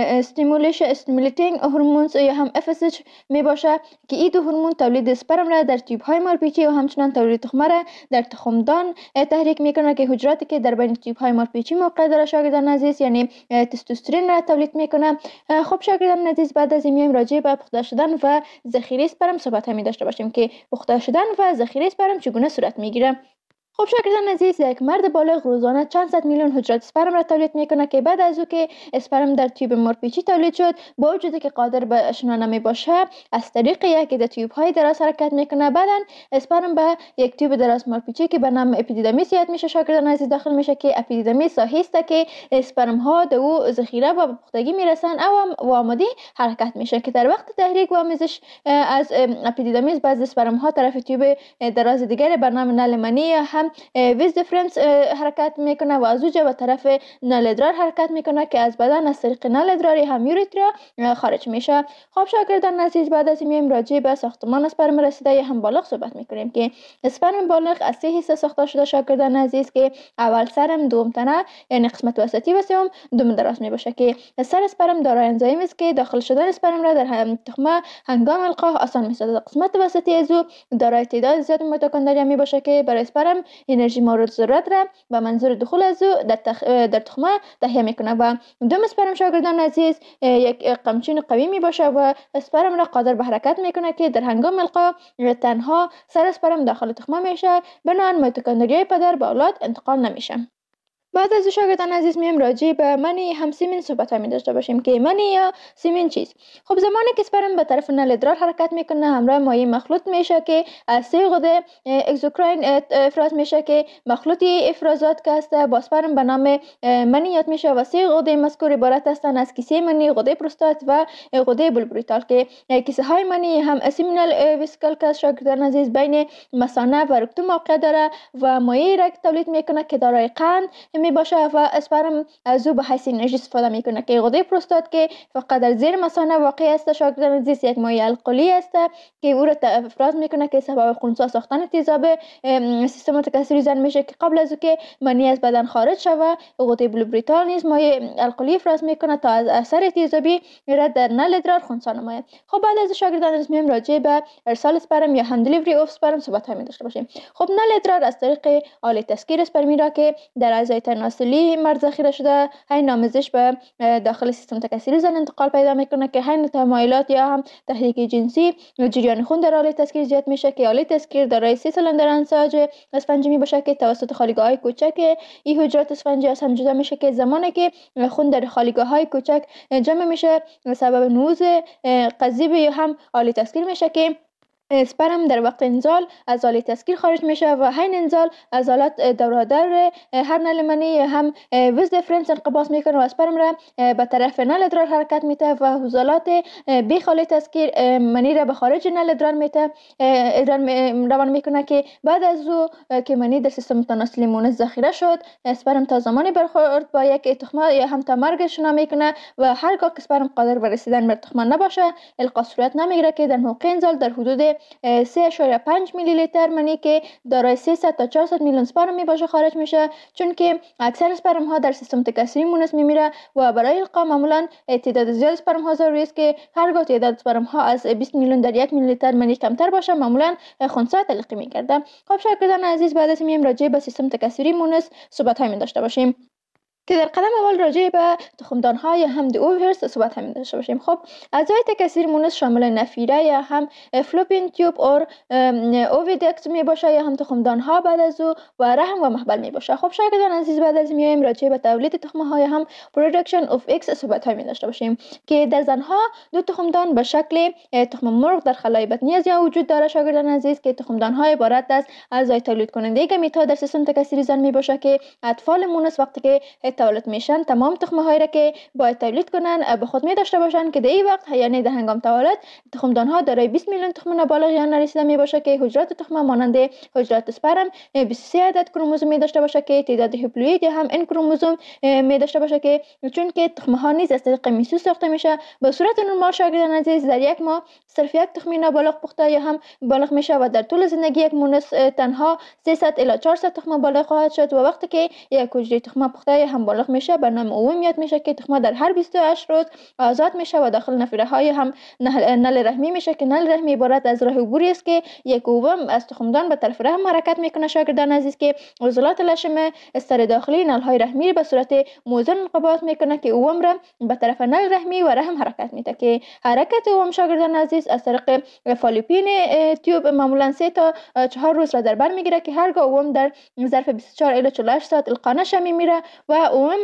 استیمولیتینگ هورمونز یا هم FSH می باشه که این دو هورمون تولید اسپرم را در تیوب های مارپیچی و همچنان تولید تخمه را در تخمدان تحریک میکنه که حجراتی که در بین تیوب های مارپیچی موقع داره شاگردان عزیز یعنی تستوسترون را تولید میکنه. خب شاگردان عزیز، بعد از این راجع به پخته شدن و ذخیره اسپرم صحبت می داشته باشیم که پخته شدن و ذخیره اسپرم چگونه صورت میگیره. خب شاگردان عزیز، یک مرد بالغ روزانه چند صد میلیون حجرات اسپرم را تولید میکنه که بعد از او که اسپرم در تیوب مارپیچی تولید شد با وجودی که قادر به شنا نمی باشه از طریق یک در تیوب های دراز حرکت میکنه. بعدن اسپرم به یک تیوب دراز مارپیچی که به نام اپیدیدمیس یاد میشه شاگردان عزیز داخل میشه که اپیدیدمیس ساحه است که اسپرم ها در او ذخیره و پختگی میرسن و آماده حرکت میشه که در وقت تحریک و آمیزش از اپیدیدمیس بعض اسپرم ها طرف تیوب دراز دیگر به نام نعل منی ویز دیفرنس حرکت میکنه و از اوجه به طرف نعل ادرار حرکت میکنه که از بدن از طریق نعل ادراری هم یوریترا خارج میشه. خب شاگردان عزیز، بعد از این راجع به ساختمان اسپرم رسیده یا هم بالغ صحبت میکنیم که اسپرم بالغ از 3 حصه ساخته شده شاگردان عزیز که اول سرم، دوم تنه یعنی قسمت وسطی و سوم دم دراز میباشه که سر اسپرم دارای انزایم است که داخل شدن اسپرم را در تخمه هنگام القاح آسان میسازد. قسمت وسطی از او دارای تعداد زیاد میتوکندریا میباشه که برای اسپرم انرژی مورد ضرورت را به منظور دخول از او در تخمه تهیه میکنه و دوم اسپرم شاگردان عزیز یک قمچین قوی می باشه و اسپرم را قادر به حرکت میکنه که در هنگام القا تنها سر اسپرم داخل تخمه میشه بنابراین میتوکندریای پدر به اولاد انتقال نمیشه. بعد از شاگردان عزیز میم راجع به منی هم سیمن صحبت می داشته باشیم که منی یا سیمن چیست. خب زمانی که اسپرم به طرف نعل ادرار حرکت میکنه همراه مایع مخلوط میشه که از 3 غده اگزوکراین افراز میشه که مخلوطی افرازات که هست با اسپرم به نام منی یاد میشه و 3 غده مذکور عبارت هستند از کیسه منی، غده پروستات و غده بلوبریتال که کیسه های منی هم سیمینال ویسیکل که شاگردان عزیز بین مثانه و رکتوم موقع داره و مایع را تولید میکنه که دارای قند می باشه و اسپرم از او به حیث انرژی استفاده میکنه که غده پروستات که فقط در زیر مثانه واقع است شاگردان عزیز یک مایع القلی است که او را افراز میکنه که سبب خنثی ساختن تیزاب سیستم تکثری زن میشه که قبل از که منی از بدن خارج شود غده بلوبریتال نیز مایع القلی افراز میکنه تا از اثر تیزابی رد در نل ادرار خنثی نماید. خب بعد از شاگردان عزیز میایم راجع به ارسال اسپرم یا هم دلیوری اف اسپرم صحبت می داشته باشیم. خب نل ادرار از طریق آله تسکیر اسپرمی را که در اعضای تناسلی مرد ذخیره شده حین آمیزش به داخل سیستم تکثری زن انتقال پیدا میکنه که حین تمایلات یا هم تحریک جنسی جریان خون در آله تسکیر زیاد میشه که آله تسکیر دارای 3 سلندر انساج اسفنجی می باشه که توسط خالیگاه های کوچک این حجرات اسفنجی از هم جدا میشه که زمانی که خون در خالیگاه های کوچک جمع میشه سبب نوز قضیب یا هم آله تسکیر میشه که اسپرم در وقت انزال از آله تسکیر خارج میشه و حین انزال عضلات دورادر هر نل منی هم وز دیفرنس انقباض میکنه و اسپرم را به طرف نل ادرار حرکت میده و عضلات بیخ آله تسکیر منی را به خارج نل ادرار میده روان میکنه که بعد از او که منی در سیستم تناسلی مونس ذخیره شد اسپرم تا زمانی برخورد با یک تخمه یا هم تا مرگ شنا میکنه و هرگاه که اسپرم قادر بر رسیدن بر تخمه نباشه القا صورت نمیگیره که در موقع انزال در حدود 3.5 میلی لیتر منی که دارای 300 تا 400 میلیون اسپرم می باشه خارج میشه، چون که اکثر اسپرم ها در سیستم تکثری مونس میمیره و برای القا معمولا تعداد زیاد اسپرم ها ضروری است که هرگاه تعداد اسپرم ها از 20 میلیون در 1 میلی لیتر منی کمتر باشه معمولا خنثی تلقی میگرده. خب شاگردان عزیز بعد از میایم راجع به سیستم تکثری مونس صحبت می داشته باشیم که در قدم اول راجع به تخمدان ها یا هم اوویرز صحبت هم داشته باشیم. خب اعضای تکثیر مونس شامل نفیره یا هم فلوپین تیوب اور اوویدکت می باشه یا هم تخمدان ها بعد از او و رحم و محبل می باشه. خب شاگردان عزیز بعد از میایم راجع به تولید تخمه ها یا هم پروداکشن اف ایکس صحبت می داشته باشیم که در زنها دو تخمدان به شکل تخم مرغ در خلای بطنی از یا وجود داره شاگردان عزیز که تخمدان های عبارت از اعضای تولید کننده گمیت ها در سیستم تکثری زن می باشه که اطفال مونس وقتی که تولد میشن تمام تخمه هایی را که باید تولید کنن به خود می داشته باشن که در این وقت یعنی در هنگام تولد تخمدان ها دارای 20 میلیون تخم نابالغ یا نرسیده می باشه که حجرات تخمه مانند حجرات اسپرم 23 عدد کروموزوم می داشته باشه که تعداد هپلوئید یا هم ان کروموزوم می داشته باشه که چون که تخمه ها نیز از طریق میسوس ساخته میشه به صورت نرمال شاگردان عزیز در یک ماه صرف یک تخم نابالغ پخته یا هم بالغ میشه و در طول زندگی یک مونس تنها 300 الی 400 تخم بالغ خواهد شد و وقتی که یک حجره تخمه پخته یا هم بالغ میشه به نام اومیت میشه که تخمه در هر 28 روز آزاد میشه و داخل نفیره های هم نل رحمی میشه که نل رحمی عبارت از راه عبوری است که یک اوم از تخمدان به طرف رحم حرکت میکنه شاگردان عزیز که عضلات لشم استر داخلی نل های رحمی به صورت موزون انقباض میکنه که اوم را به طرف نل رحمی و رحم حرکت میده که حرکت اوم شاگردان عزیز از طریق فالوپین تیوب معمولا 3 تا 4 روز را در بر میگیره که هرگاه اوم در ظرف 24 الی 48 ساعت القا نشه میمیره و اوم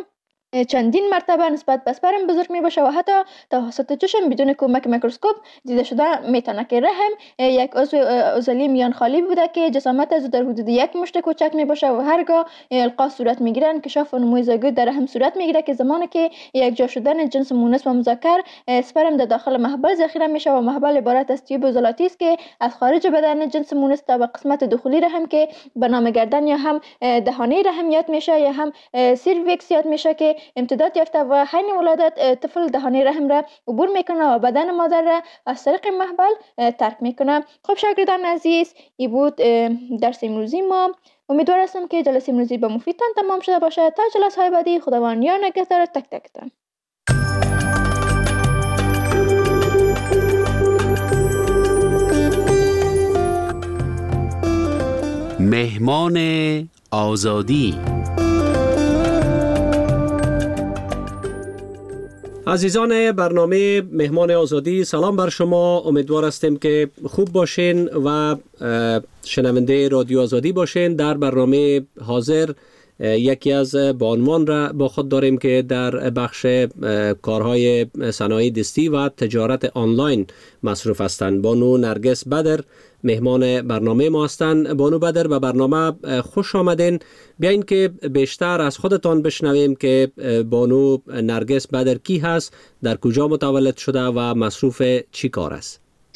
چندین مرتبه نسبت به اسپرم بزرگ می باشه و حتی توسط چشم بدون کمک میکروسکوپ دیده شده میتونه که رحم یک عضو عضلی میان خالی بوده که جسامت از در حدود یک مشت کوچک می باشه و هرگاه القا صورت میگیره انکشاف و نمو زایگوت در رحم صورت میگیره که زمانی که یک جا شدن جنس مونس و مذکر اسپرم در داخل محبل ذخیره میشه و محبل عبارت از تیوب عضلاتی است که از خارج بدن جنس مونس تا به قسمت داخلی رحم که به نام گردن یا هم دهانه رحم یاد میشه یا هم سیرویکس یاد میشه که امتداد یافته و حین ولادت طفل دهانه رحم را عبور میکنه و بدن مادر را از طریق محبل ترک میکنه. خب شاگردان عزیز این بود درس امروزی ما. امیدوار هستم که جلسه امروزی به مفیدتان تمام شده باشه. تا جلسه های بعدی خداوند یار نگهدار تک تکتان. مهمان آزادی. عزیزان برنامه مهمان آزادی، سلام بر شما. امیدوار هستیم که خوب باشین و شنونده رادیو آزادی باشین. در برنامه حاضر یکی از بانوان را با خود داریم که در بخش کارهای صنایع دستی و تجارت آنلاین مصروف هستند. بانو نرگس بدر مهمان برنامه ما هستند. بانو بدر به برنامه خوش آمدین. بیاین که بیشتر از خودتان بشنویم که بانو نرگس بدر کی هست، در کجا متولد شده و مصروف چی کار است.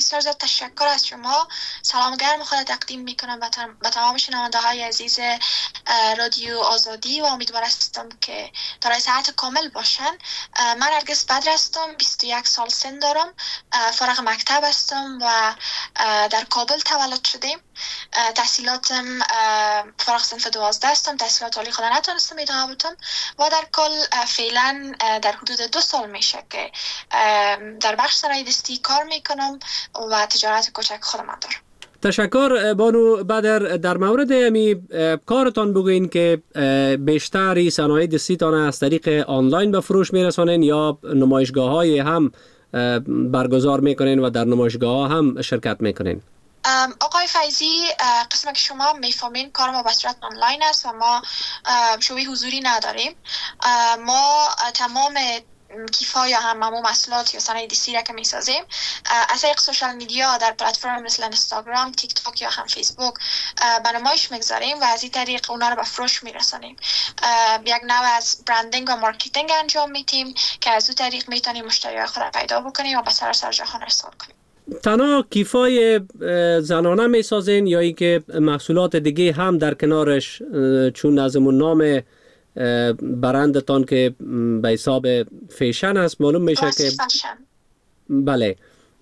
بسیار زیاد تشکر از شما. سلام گرم خود تقدیم میکنم به تمام شنونده های عزیز رادیو آزادی و امیدوار هستم که در صحت کامل باشن. من نرگس بدر هستم، 21 سال سن دارم، فارغ مکتب هستم و در کابل تولد شدم. تحصیلاتم فارغ صنف 12 هستم، تحصیلات عالی خود نتونستم ادامه بدم و در کل فعلا در حدود 2 سال میشه که در بخش صنایع دستی کار میکنم و تجارت کوچک خودم دارم. تشکر بانو بدر. در مورد امی کارتان بگوین که بیشتری صنایع دستیتان از طریق آنلاین به فروش میرسانین یا نمایشگاه های هم برگزار میکنین و در نمایشگاه ها هم شرکت میکنین؟ آقای فیضی، قسم که شما میفهمین کار ما به صورت آنلاین است و ما شوی حضوری نداریم. ما تمام کیفا یا هممو محصولات یا صنایع دستی را که میسازیم از طریق سوشال میدیا در پلتفرم مثل اینستاگرام، تیک تاک یا هم فیسبوک به نمایش میگذاریم و از این طریق اونا رو به فروش میرسانیم. یک نوع از برندینگ و مارکتینگ انجام میدیم که از اون طریق میتونیم مشتریای خود را پیدا بکنیم و به سراسر جهان ارسال کنیم. تنها کیفای زنانه میسازین یا ای که محصولات دیگه هم در کنارش، چون نظمون نام برندتان که به حساب فیشن است معلوم میشه که بله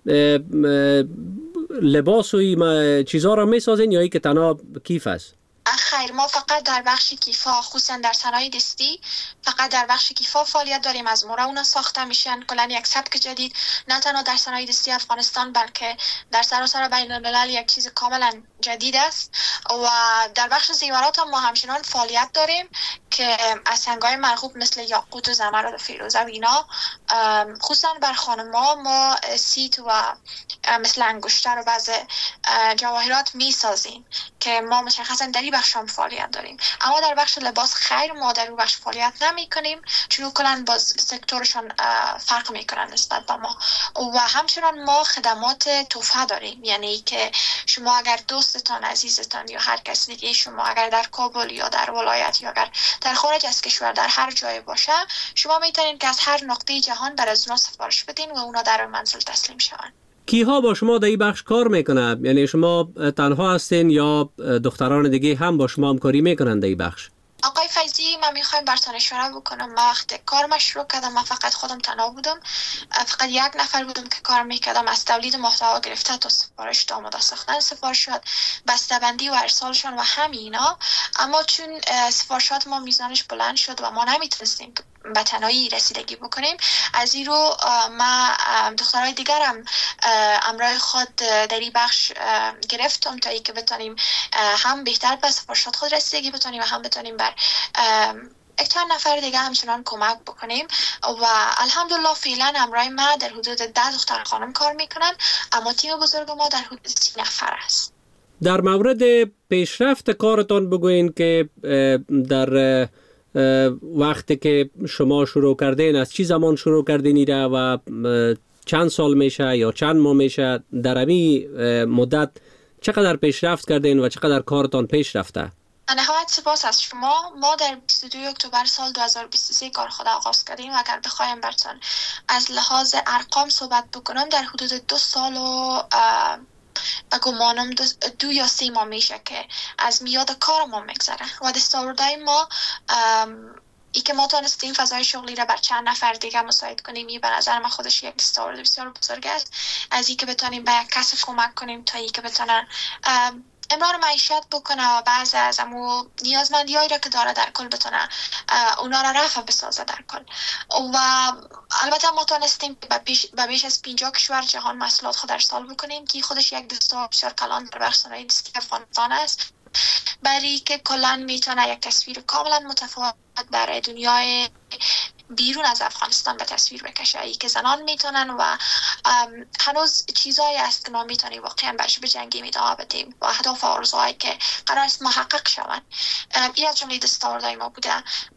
لباس و چیزها را میسازین یا ای که تنها کیف است؟ خیر، ما فقط در بخش کیفا، خصوصا در صنایع دستی فقط در بخش کیفا فعالیت داریم. از موره اونا ساخته میشن. کلا یک سبک جدید نه تنها در صنایع دستی افغانستان بلکه در سراسر بین الملل یک چیز کاملا جدید است. و در بخش زیورات هم ما همچنان فعالیت داریم که از سنگ‌های مرغوب مثل یاقوت و زمرد و فیروزه و اینا، خصوصا بر خانم‌ها ما سیت و مثل انگشتر و بعض جواهرات میسازیم که ما مشخصا در این بخش هم فعالیت داریم. اما در بخش لباس خیر، ما در اون بخش فعالیت نمی کنیم چون کلن باز سکتورشان فرق میکنن نسبت به ما. و همچنان ما خدمات تحفه داریم، یعنی که شما اگر دوستتان، عزیزتان یا هر کس دیگه شما اگر در کابل یا در ولایت یا اگر در خارج از کشور در هر جای باشه، شما میتونید که از هر نقطه جهان بر از اونا سفارش بدین و اونا در منزل تسلیم شوند. کیها با شما در این بخش کار میکنه؟ یعنی شما تنها هستین یا دختران دیگه هم با شما همکاری میکنن در این بخش؟ آقای فیضی، من میخوایم براتون اشاره بکنم. من وقتی کارم شروع کردم من فقط خودم تنها بودم، فقط یک نفر بودم که کار میکردم. از تولید محتوا گرفته تا سفارش، تا آماده ساختن سفارشات، بسته‌بندی و ارسالشون و همینا. اما چون سفارشات ما میزانش بلند شد و ما نمیتونستیم به تنهایی رسیدگی بکنیم، از این رو ما دخترای دیگرم امرای خود در این بخش گرفتم تا ای که بتونیم هم بهتر به سفارشات خود رسیدگی بتونیم و هم بتونیم بر یک چند نفر دیگه همچنان کمک بکنیم. و الحمدلله فعلا امرای ما در حدود 10 دختر خانم کار میکنن، اما تیم بزرگ ما در حدود 30 نفر است. در مورد پیشرفت کارتان بگوین که در وقتی که شما شروع کردین، از چی زمان شروع کردین ایره و چند سال میشه یا چند ماه میشه؟ در امی مدت چقدر پیشرفت کردین و چقدر کارتان پیش رفته؟ نهایت سپاس از شما. ما در 22 اکتبر سال 2023 کار خود آغاز کردیم و اگر بخوایم براتون از لحاظ ارقام صحبت بکنم، در حدود 2 سال و و گمانم 2 یا 3 ماه میشه که از میاد کار ما میگذره و دستاوردهای ما ای که ما تونستیم فضای شغلی را بر چند نفر دیگه مساعد کنیم، این به نظر من خودش یک دستاورد بسیار بزرگ است. از این که بتونیم به کسی کمک کنیم تا ای که بتونن امرار معیشت بکنه و بعض از امو نیازمندی‌هایی را که داره در کل بتونه اونا را رفع بسازه در کل. و البته ما تونستیم به بیش از 50 کشور جهان محصولات خود ارسال بکنیم که خودش یک دستاورد بسیار کلان در بخش صنایع دستی افغانستان است، برای که کلا میتونه یک تصویر کاملا متفاوت برای دنیای بیرون از افغانستان به تصویر بکشه، ای که زنان میتونن و هنوز چیزایی است که ما میتونیم واقعا برش بجنگیم، ادامه بدیم و اهداف و آرزوهایی که قرار است محقق شوند. این از جمله دستاوردهای ما بوده.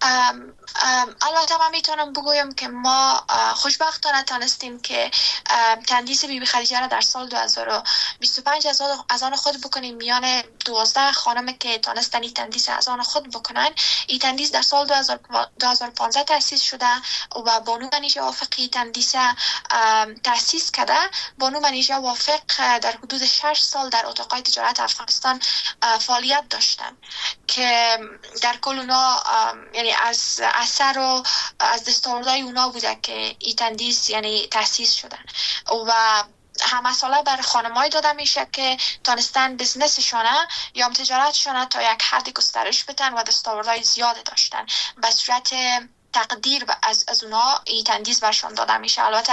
البته من میتونم بگویم که ما خوشبختانه تونستیم که تندیس بیبی خدیجه را در سال 2025 از آن خود بکنیم. میان 12 خانم که تونستن این تندیس از آن خود بکنن، این تندیس در سال 2015 تأسیس شد شده و بانو منیژه وافقی تندیس تأسیس کرده. بانو منیژه وافق در حدود 6 سال در اتاقای تجارت افغانستان فعالیت داشتن که در کل اونا یعنی از اثر و از دستاوردهای اونا بوده که این تندیس یعنی تأسیس شده و همه ساله بر خانمای داده میشه که تانستن بزنسشانه یا تجارتشانه تا یک حد گسترش بدن و دستاوردهای زیاد داشتن. به صورت تقدیر از اونا این تندیس برشان داده میشه. البته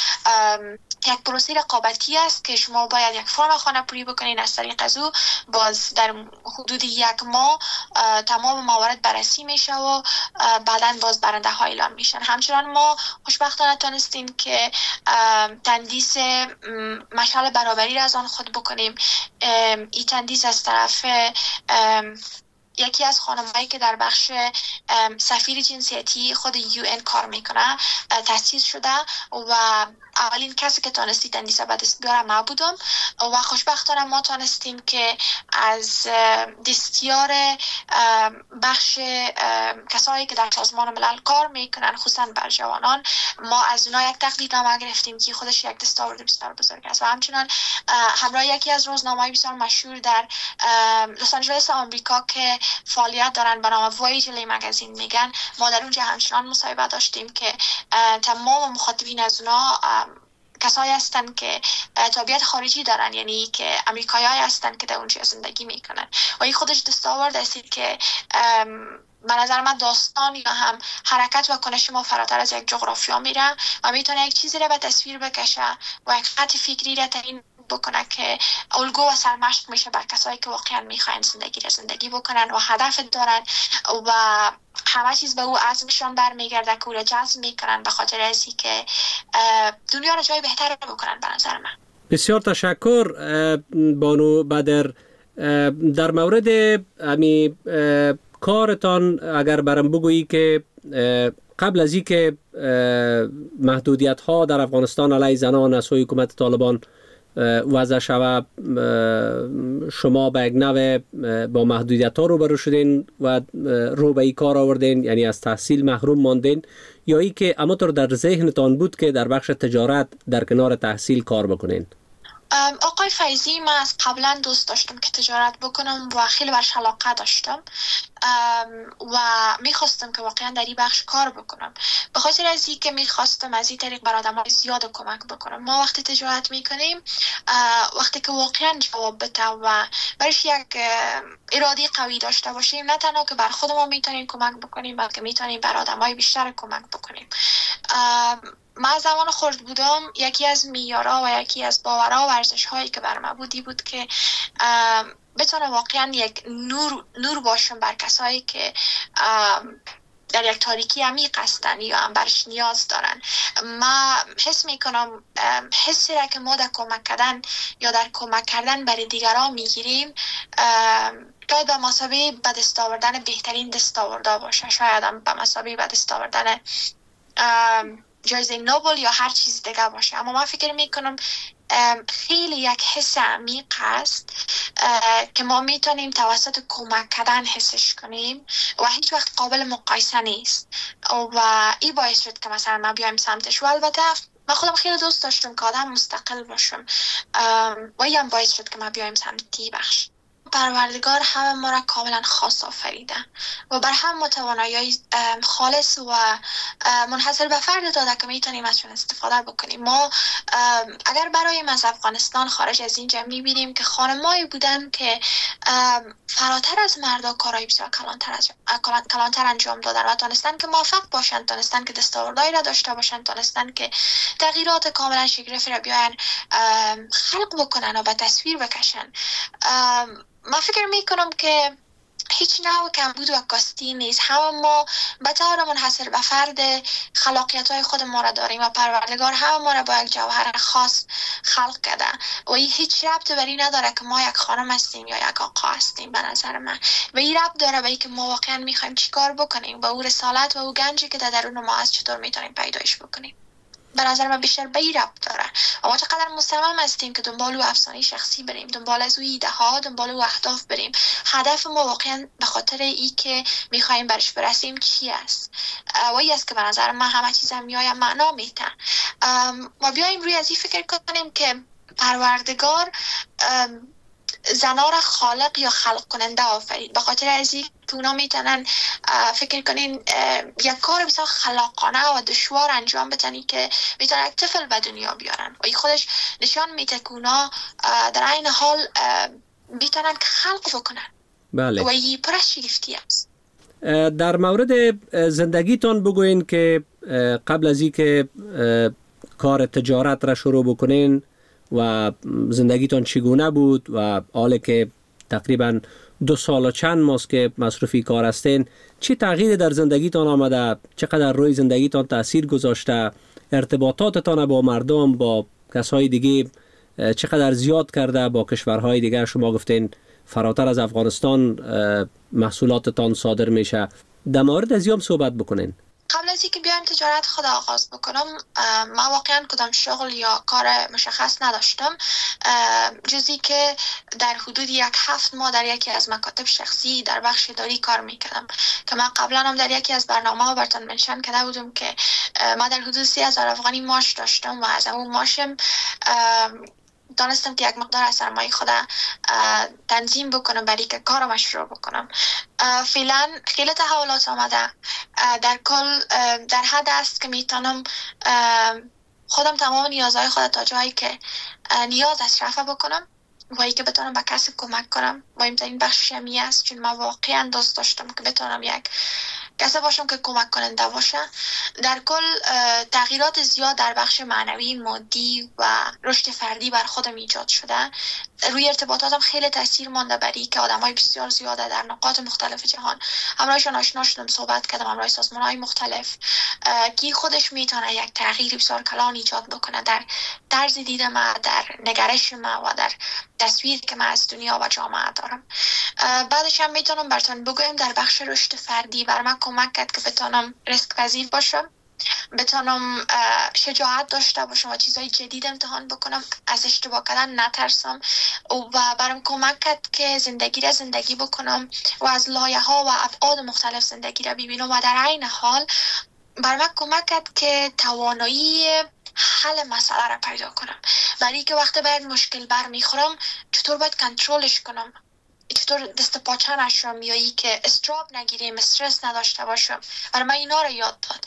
یک پروسه رقابتی است که شما باید یک فرم خانه پوری بکنین. از طریق از او باز در حدود 1 ماه تمام موارد بررسی میشه و بعداً باز برنده ها اعلام میشن. همچنان ما خوشبختانه تونستیم که تندیس مشعل برابری را از آن خود بکنیم. این تندیس از طرف یکی از خانمایی که در بخش سفیر جنسیتی خود UN کار میکنه تأسیس شده و اولین کسی که تانستی تندیس به دست بیاره ما بودم و خوشبختانه ما تانستیم که از دستیار بخش کسایی که در سازمان ملل کار میکنن خصوصا بر جوانان ما از اونا یک تقدیرنامه گرفتیم که خودش یک دستاورد بسیار بزرگ است و همچنان همراه یکی از روزنامه‌های بسیار مشهور در لس آنجلس آمریکا که فعالیت دارن به نام وایجلی مگزین میگن ما در اونجا همچنان مصاحبه داشتیم که تمام مخاطبین از اونا کسایی هستن که تابعیت خارجی دارن یعنی که امریکایی هستن که در اونجا زندگی میکنن و این خودش دستاورد است که به نظر من داستان یا هم حرکت و کنش ما فراتر از یک جغرافیا میره و میتونه یک چیزی رو به تصویر بکشه و یک خط فکری رو تعیین بکنه که الگو و سرمشق میشه بر کسایی که واقعا میخواین زندگی بکنن و هدف دارن و همه چیز به او عزمشان برمیگرده که او را جذب میکنن به خاطر ازی که دنیا را جای بهتر بکنن. به نظر من بسیار تشکر بانو بدر. در مورد امی کارتان اگر برام بگویی که قبل از این که محدودیت ها در افغانستان علیه زنان از سوی حکومت طالبان وضع شود شما به یک نوع با محدودیت ها روبرو شدین و رو به این کار آوردین یعنی از تحصیل محروم ماندین یا ای که همانطور در ذهنتان بود که در بخش تجارت در کنار تحصیل کار بکنین؟ آقای فیضی من از قبلا دوست داشتم که تجارت بکنم و خیلی برش علاقه داشتم و میخواستم که واقعا در این بخش کار بکنم به خاطر از این که میخواستم از این طریق بر آدم‌های زیاد کمک بکنم. ما وقتی تجارت میکنیم وقتی که واقعا جواب بده و برش یک اراده قوی داشته باشیم نه تنها که بر خودمون میتونیم کمک بکنیم بلکه میتونیم بر آدم‌های بیشتر کمک بکنیم. من زمان خرد بودم یکی از معیارها و یکی از باورها و ارزش‌هایی که بر من بود که بتونه واقعا یک نور باشم بر کسایی که در یک تاریکی عمیق هستن یا هم برش نیاز دارن. من حس میکنم حسی را که ما در کمک کردن یا در کمک کردن برای دیگران میگیریم شاید به مثابه به دست آوردن بهترین دستاوردا باشه، شاید هم به مثابه به دست آوردن جایزه نوبل یا هر چیز دیگه باشه. اما من فکر میکنم خیلی یک حس عمیق هست که ما میتونیم توسط کمک کردن حسش کنیم و هیچ وقت قابل مقایسه نیست و این باعث شد که مثلا ما بیایم سمتش. و البته من خودم خیلی دوست داشتم که آدم مستقل باشم و این هم باعث شد که ما بیایم سمتی بخش. پروردگار همه ما را کاملا خاص آفریده و بر هم ما توانایی خالص و منحصر به فرد داده که میتونیم ازشون استفاده بکنیم. ما اگر برایم از افغانستان خارج از اینجا میبینیم که خانمایی بودن که فراتر از مردا کارهای بسیار کلانتر انجام دادن و تانستن که موفق باشن، تانستن که دستاوردهایی را داشته باشن، تانستن که تغییرات کاملا شگرفی را بیاین خلق بکنن و به تصویر بکشن. من فکر میکنم که هیچ نوع کمبود و کاستی نیست. همه ما به طور منحصر به فرد خلاقیت‌های خود ما را داریم و پروردگار همه ما را با یک جوهر خاص خلق کرده و این هیچ ربط به این نداره که ما یک خانم هستیم یا یک آقا هستیم. به نظر من و این ربط داره به اینکه ما واقعا میخوایم چیکار بکنیم با او رسالت و او گنجی که در درون ما از چطور میتونیم پیدایش بکنیم. به نظر من بیشتر به این ربط داره. ما چقدر مصمم هستیم که دنبال و افسانه شخصی بریم، دنبال از او ایده ها، دنبال و اهداف بریم. هدف ما واقعا به خاطر ای که میخوایم برش برسیم چی است؟ و ای است که به نظر من همه چیز هم میایم معنا میتن. ما بیایم روی از این فکر کنیم که پروردگار زنا را خالق یا خلق کننده آفرید. به خاطر از این که اونا میتونن فکر کنین یک کار بسیار خلاقانه و دشوار انجام بدن که میتونن یک طفل به دنیا بیارن و این خودش نشان میده که اونا در این حال میتونن که خلق بکنن. بله. و این پر از شگفتی است. در مورد زندگیتان بگوین که قبل از این که کار تجارت را شروع بکنین و زندگیتان چگونه بود و حالا که تقریبا 2 سال و چند ماست که مصروفی کار هستین، چی تغییری در زندگیتان آمده؟ چقدر روی زندگیتان تأثیر گذاشته؟ ارتباطاتتان با مردم، با کسای دیگه چقدر زیاد کرده؟ با کشورهای دیگه شما گفتین فراتر از افغانستان محصولاتتان صادر میشه. در مورد از این صحبت بکنین. قبل از اینکه بیایم تجارت خود آغاز بکنم، من واقعا کدام شغل یا کار مشخص نداشتم جزی که در حدود 7 ماه در یکی از مکاتب شخصی در بخش اداری کار میکردم که من قبلا هم در یکی از برنامه ها براتون منشن کرده بودم که من در حدود 30,000 افغانی معاش داشتم و از اون معاشم دانستم که یک مقدار از سرمایه خودم تنظیم بکنم برای که کارم شروع بکنم. فعلا خیلی تحولات آمده. در کل در حد است که میتونم خودم تمام نیازهای خودم تا جایی که نیاز است رفع بکنم و ای که بتونم به کسی کمک کنم. مهمترین بخشش همی است چون من واقعا دوست داشتم که بتونم یک کسی باشم که کمک کننده باشه. در کل تغییرات زیاد در بخش معنوی، مادی و رشد فردی بر خودم ایجاد شده. روی ارتباطاتم خیلی تاثیر مانده برای که آدمای بسیار زیاده در نقاط مختلف جهان همراهشون آشنا شدم، صحبت کردم، همراه سازمان‌های مختلف که خودش میتونه یک تغییر بسیار کلان ایجاد بکنه در طرز دید من، در نگرش من و در تصویر که من از دنیا و جامعه دارم. بعدش هم میتونم براتون بگویم در بخش رشد فردی بر من کمک کرد که بتونم ریسک پذیر باشم، بتونم شجاعت داشته باشم و چیزای جدید امتحان بکنم، از اشتباه کردن نترسم و برام کمک کرد که زندگی را زندگی بکنم و از لایه‌ها و ابعاد مختلف زندگی را ببینم و در عین حال بر من کمک کرد که توانایی حل مسئله را پیدا کنم. برای که وقتی باید مشکل برمیخورم چطور باید کنترلش کنم، چطور دست پاچه نشم یا ای که استراب نگیریم، استرس نداشته باشم. برای من اینا رو یاد داد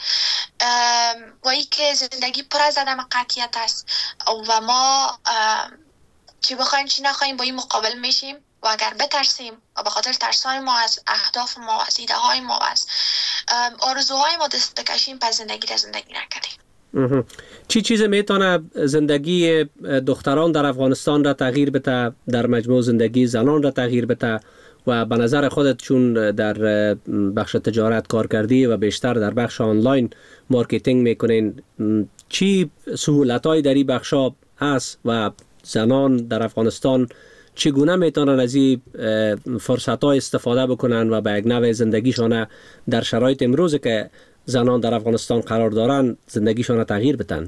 و ای که زندگی پر از عدم قطعیت است و ما چی بخوایم چی نخوایم با این مقابل میشیم و اگر بترسیم و به خاطر ترسای ما از اهداف ما، از ایده های ما، از آرزوهای ما دست بکشیم، پس زندگی را زندگی نکردیم. چی چیز میتونه زندگی دختران در افغانستان را تغییر بده، در مجموع زندگی زنان را تغییر بده و به نظر خودت چون در بخش تجارت کار کردی و بیشتر در بخش آنلاین مارکتینگ میکنین، چی سهولت‌های در این بخشا هست و زنان در افغانستان چگونه میتونن از این فرصت‌ها استفاده بکنن و به یک نوع زندگیشان در شرایط امروز که زنان در افغانستان قرار دارن زندگیشان تغییر بدن؟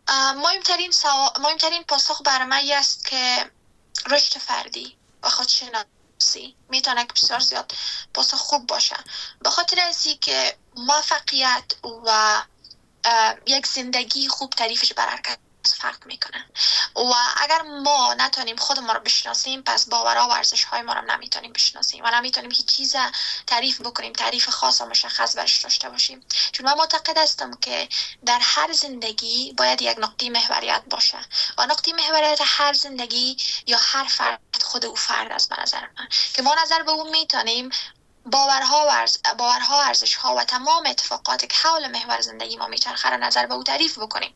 مهمترین پاسخ برای من است که رشد فردی و خودشناسی میتونه که بسیار زیاد پاسخ خوب باشه، به خاطر از اینکه موفقیت و یک زندگی خوب تعریفش بر هر کس فرق میکنه و اگر ما نتونیم خودمون رو بشناسیم پس باورها و ارزش‌های ما رو نمیتونیم بشناسیم و نمیتونیم هیچ چیز تعریف بکنیم، تعریف خاص و مشخص برش داشته باشیم. چون من معتقد هستم که در هر زندگی باید یک نقطه محوریت باشه و نقطه محوریت هر زندگی یا هر فرد خود او فرد است. به نظر من که ما نظر به اون میتونیم باورها، ارزش‌ها و تمام اتفاقاتی که حول محور زندگی ما میچرخه را نظر به او تعریف بکنیم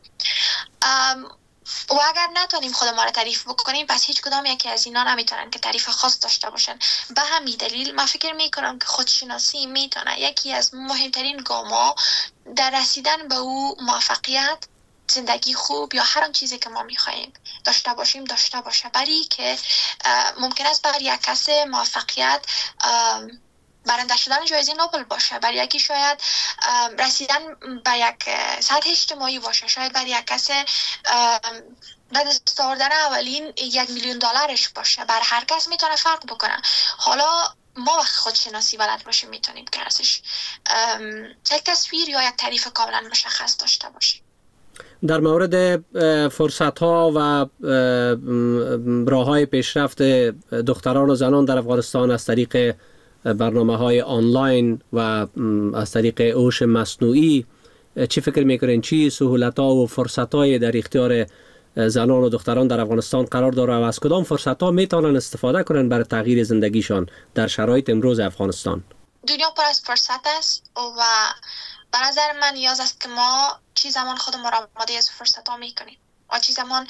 و اگر نتونیم خود ما را تعریف بکنیم پس هیچ کدام یکی از اینا نمیتونن که تعریف خاص داشته باشن. به همین دلیل من فکر میکنم که خودشناسی میتونه یکی از مهمترین گام‌ها در رسیدن به او موفقیت، زندگی خوب یا هر آن چیزی که ما میخوایم داشته باشیم داشته باشه. برای که ممکن است برای یک کس موفقیت برنده شدن جایزه نوبل باشه، برای یکی شاید رسیدن به یک سطح اجتماعی باشه، شاید برای یک کس به دست آوردن اولین $1,000,000 باشه. بر هر کس میتونه فرق بکنه. حالا ما وقت خودشناسی بلد باشیم میتونیم که ازش یک تصویر یا یک تعریف کاملا مشخص داشته باشیم. در مورد فرصت ها و راه های پیشرفت دختران و زنان در افغانستان از طریق برنامه های آنلاین و از طریق هوش مصنوعی، چی فکر میکنین؟ چی سهولت ها و فرصت های در اختیار زنان و دختران در افغانستان قرار داره و از کدام فرصت ها میتونن استفاده کنن برای تغییر زندگیشان در شرایط امروز افغانستان؟ دنیا پر از فرصت است و به نظر من نیاز است که ما چی زمان خودمون را آماده از فرصت ها میکنیم و چی زمان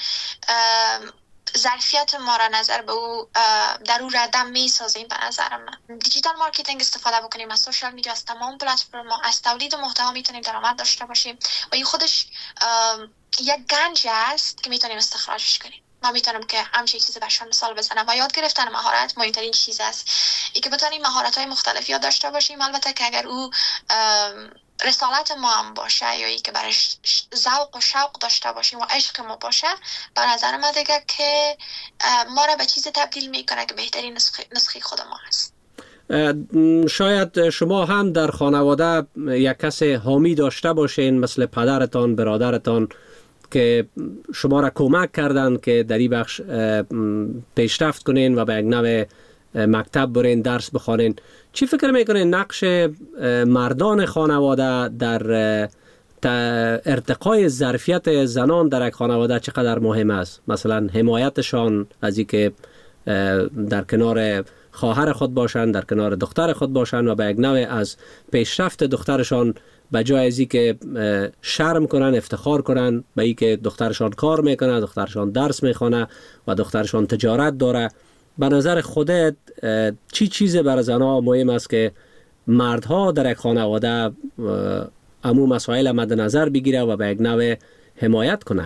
ظرفیت ما را نظر به او در او ردم میسازیم. به نظر من دیجیتال مارکتینگ استفاده بکنیم، از سوشال میدیا، از تمام پلتفرم ها، از تولید محتوا میتونیم درآمد داشته باشیم و این خودش یک گنج است که میتونیم استخراجش کنیم. ما میتونم که همچین چیزی برشان مثال بزنم و یاد گرفتن مهارت مهمترین چیز است. ای که بتونیم مهارت های مختلف یاد داشته باشیم، البته که اگر او رسالت ما هم باشه یا ای که برش ذوق و شوق داشته باشیم و عشق ما باشه، به نظر من دیگه که ما را به چیز تبدیل میکنه که بهترین نسخه خود ما هست. شاید شما هم در خانواده یک کس حامی داشته باشین، مثل پدرتان، برادرتان، که شما را کمک کردن که در این بخش پیشرفت کنین و به یک نوع مکتب برین، درس بخوانین. چی فکر میکنین نقش مردان خانواده در ارتقای ظرفیت زنان در یک خانواده چقدر مهم است؟ مثلا حمایتشان از این که در کنار خواهر خود باشند، در کنار دختر خود باشند و به یک نوع از پیشرفت دخترشان به جای از که شرم کنن، افتخار کنن به این که دخترشان کار میکنه، دخترشان درس میخونه و دخترشان تجارت داره. به نظر خودت چی چیز برای زنها مهم است که مردها در یک خانواده امو مسائل مد نظر بگیره و به یک نوع حمایت کنه؟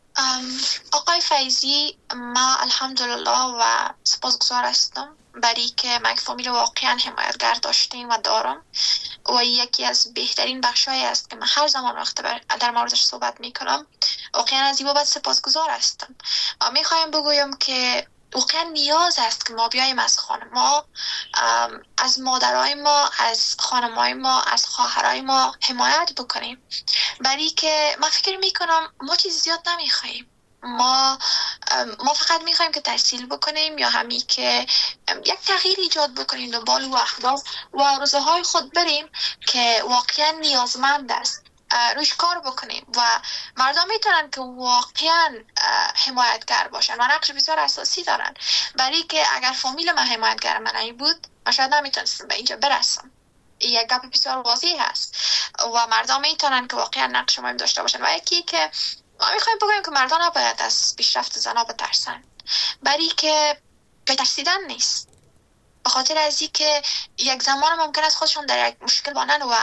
آقای فیضی، ما الحمدلله و سپاسگزار هستم برای که من فامیل واقعا حمایتگر داشتیم و دارم و یکی از بهترین بخشایی است که من هر زمان وقت در موردش صحبت میکنم. واقعا از این بابت سپاسگزار هستم و میخوایم بگویم که واقعا نیاز است که ما بیایم از خانه ما، از مادرای ما، از خانمای ما، از خواهرای ما حمایت بکنیم، برای که من فکر میکنم ما چیز زیاد نمیخوایم. ما فقط میخوایم که تحصیل بکنیم یا همی که یک تغییر ایجاد بکنیم دنبال و اهداف و آرزوهای خود بریم که واقعا نیازمند است روش کار بکنیم و مردم میتونن که واقعا حمایتگر باشن و نقش بسیار اساسی دارن، برای که اگر فامیل من حمایتگر من ای بود من شاید نمیتونستم به اینجا برسم. یک گپ بسیار واضح هست و مردم میتونن که واقعا نقش مهم داشته باشن و یکی که ما میخوایم بگویم که مردان نباید از پیشرفت زنها بترسن، برای که بترسیدن نیست، به خاطر از این که یک زمان ممکن است خودشون در یک مشکل بانن و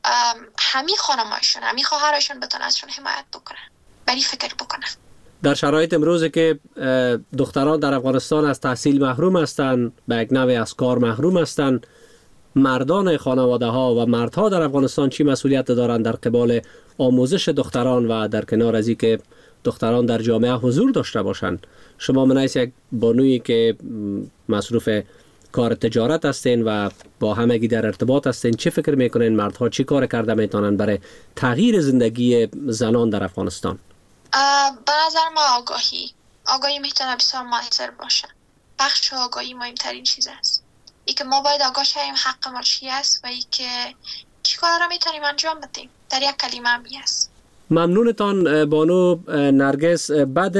همی خانمایشون، همی خواهرایشون بتونن ازشون حمایت بکنن، برای فکر بکنن. در شرایط امروزی که دختران در افغانستان از تحصیل محروم هستند، به یک نوع از کار محروم هستند، مردان خانواده ها و مردها در افغانستان چی مسئولیت دارند در قبال آموزش دختران و در کنار از این که دختران در جامعه حضور داشته باشند؟ شما منایس یک بانویی که مصروف کار تجارت هستین و با همگی در ارتباط هستین، چه فکر میکنین مردها چی کار کرده میتونن برای تغییر زندگی زنان در افغانستان؟ به نظر ما آگاهی میتونه بسیار موثر باشه. بخش آگاهی مهمترین چیز است. ای که ما باید آگاه شویم حق ما چی است و ای که چی کار را میتونیم انجام بدیم. در یک کلمه هم است. ممنونتان بانو نرگس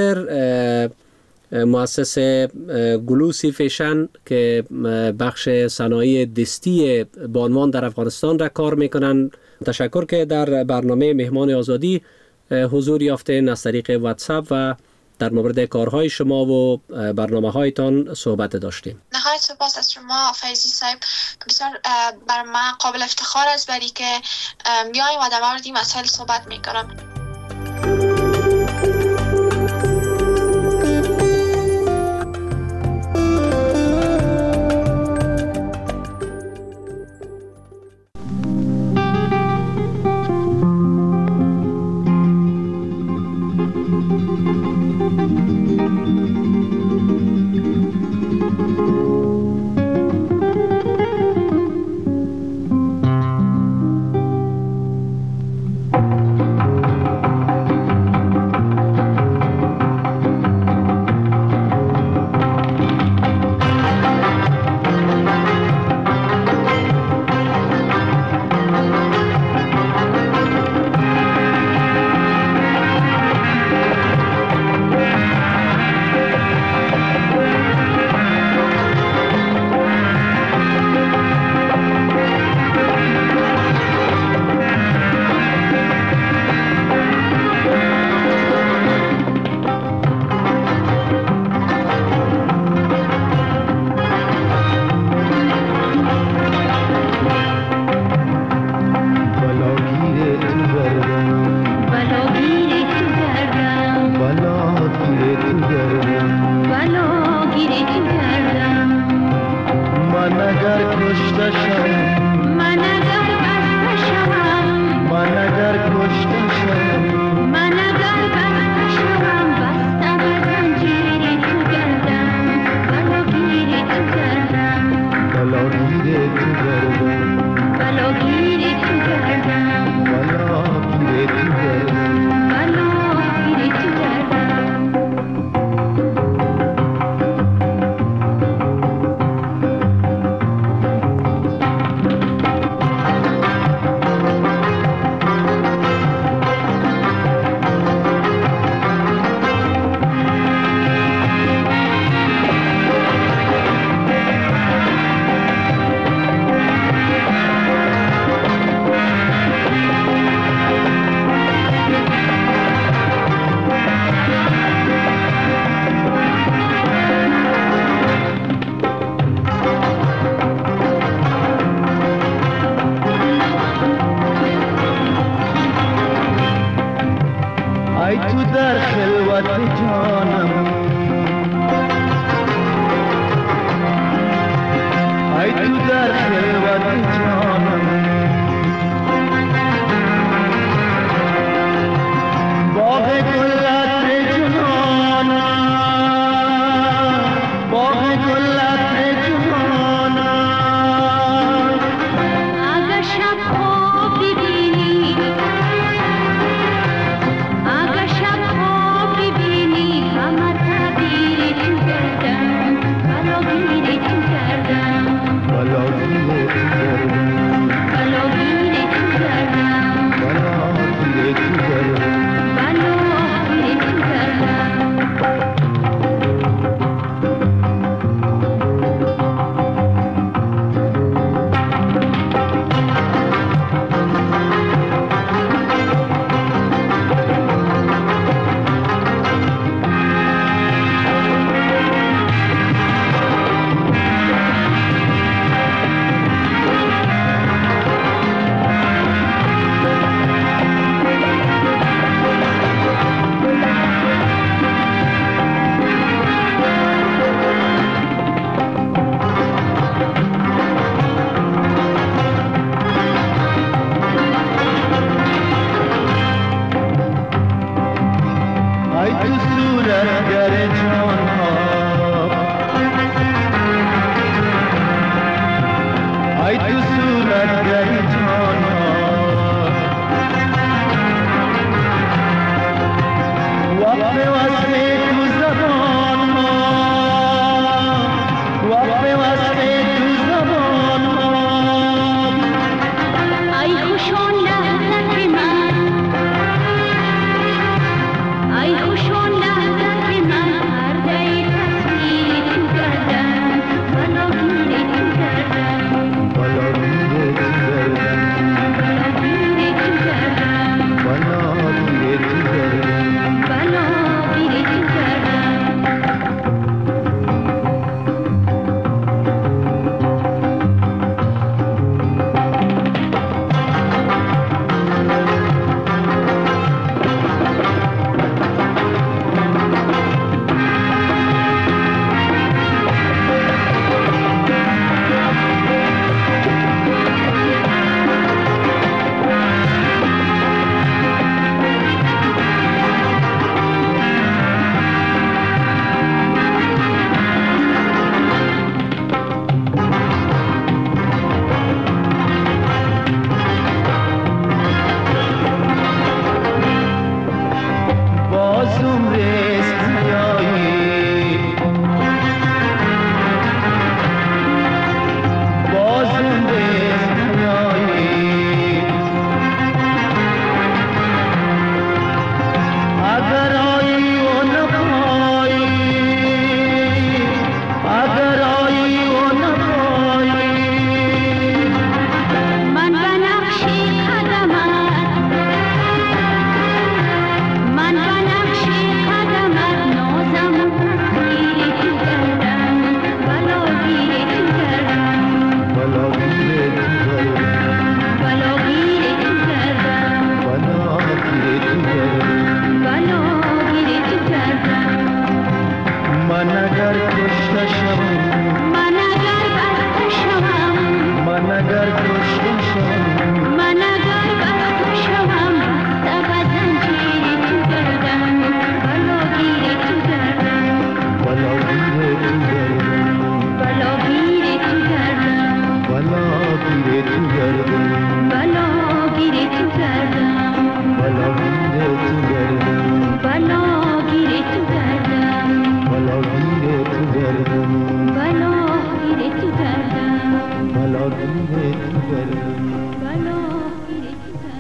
بدر، مؤسس گلوسی فیشن که بخش صنایع دستی بانوان در افغانستان را کار میکنن. تشکر که در برنامه مهمان آزادی حضور یافتین از طریق واتساپ و در مورد کارهای شما و برنامه هایتان صحبت داشتیم. نهایت سپاس از شما فیضی صاحب، بسیار بر من قابل افتخار است برای که بیایم و در مورد این مسائل صحبت میکنم.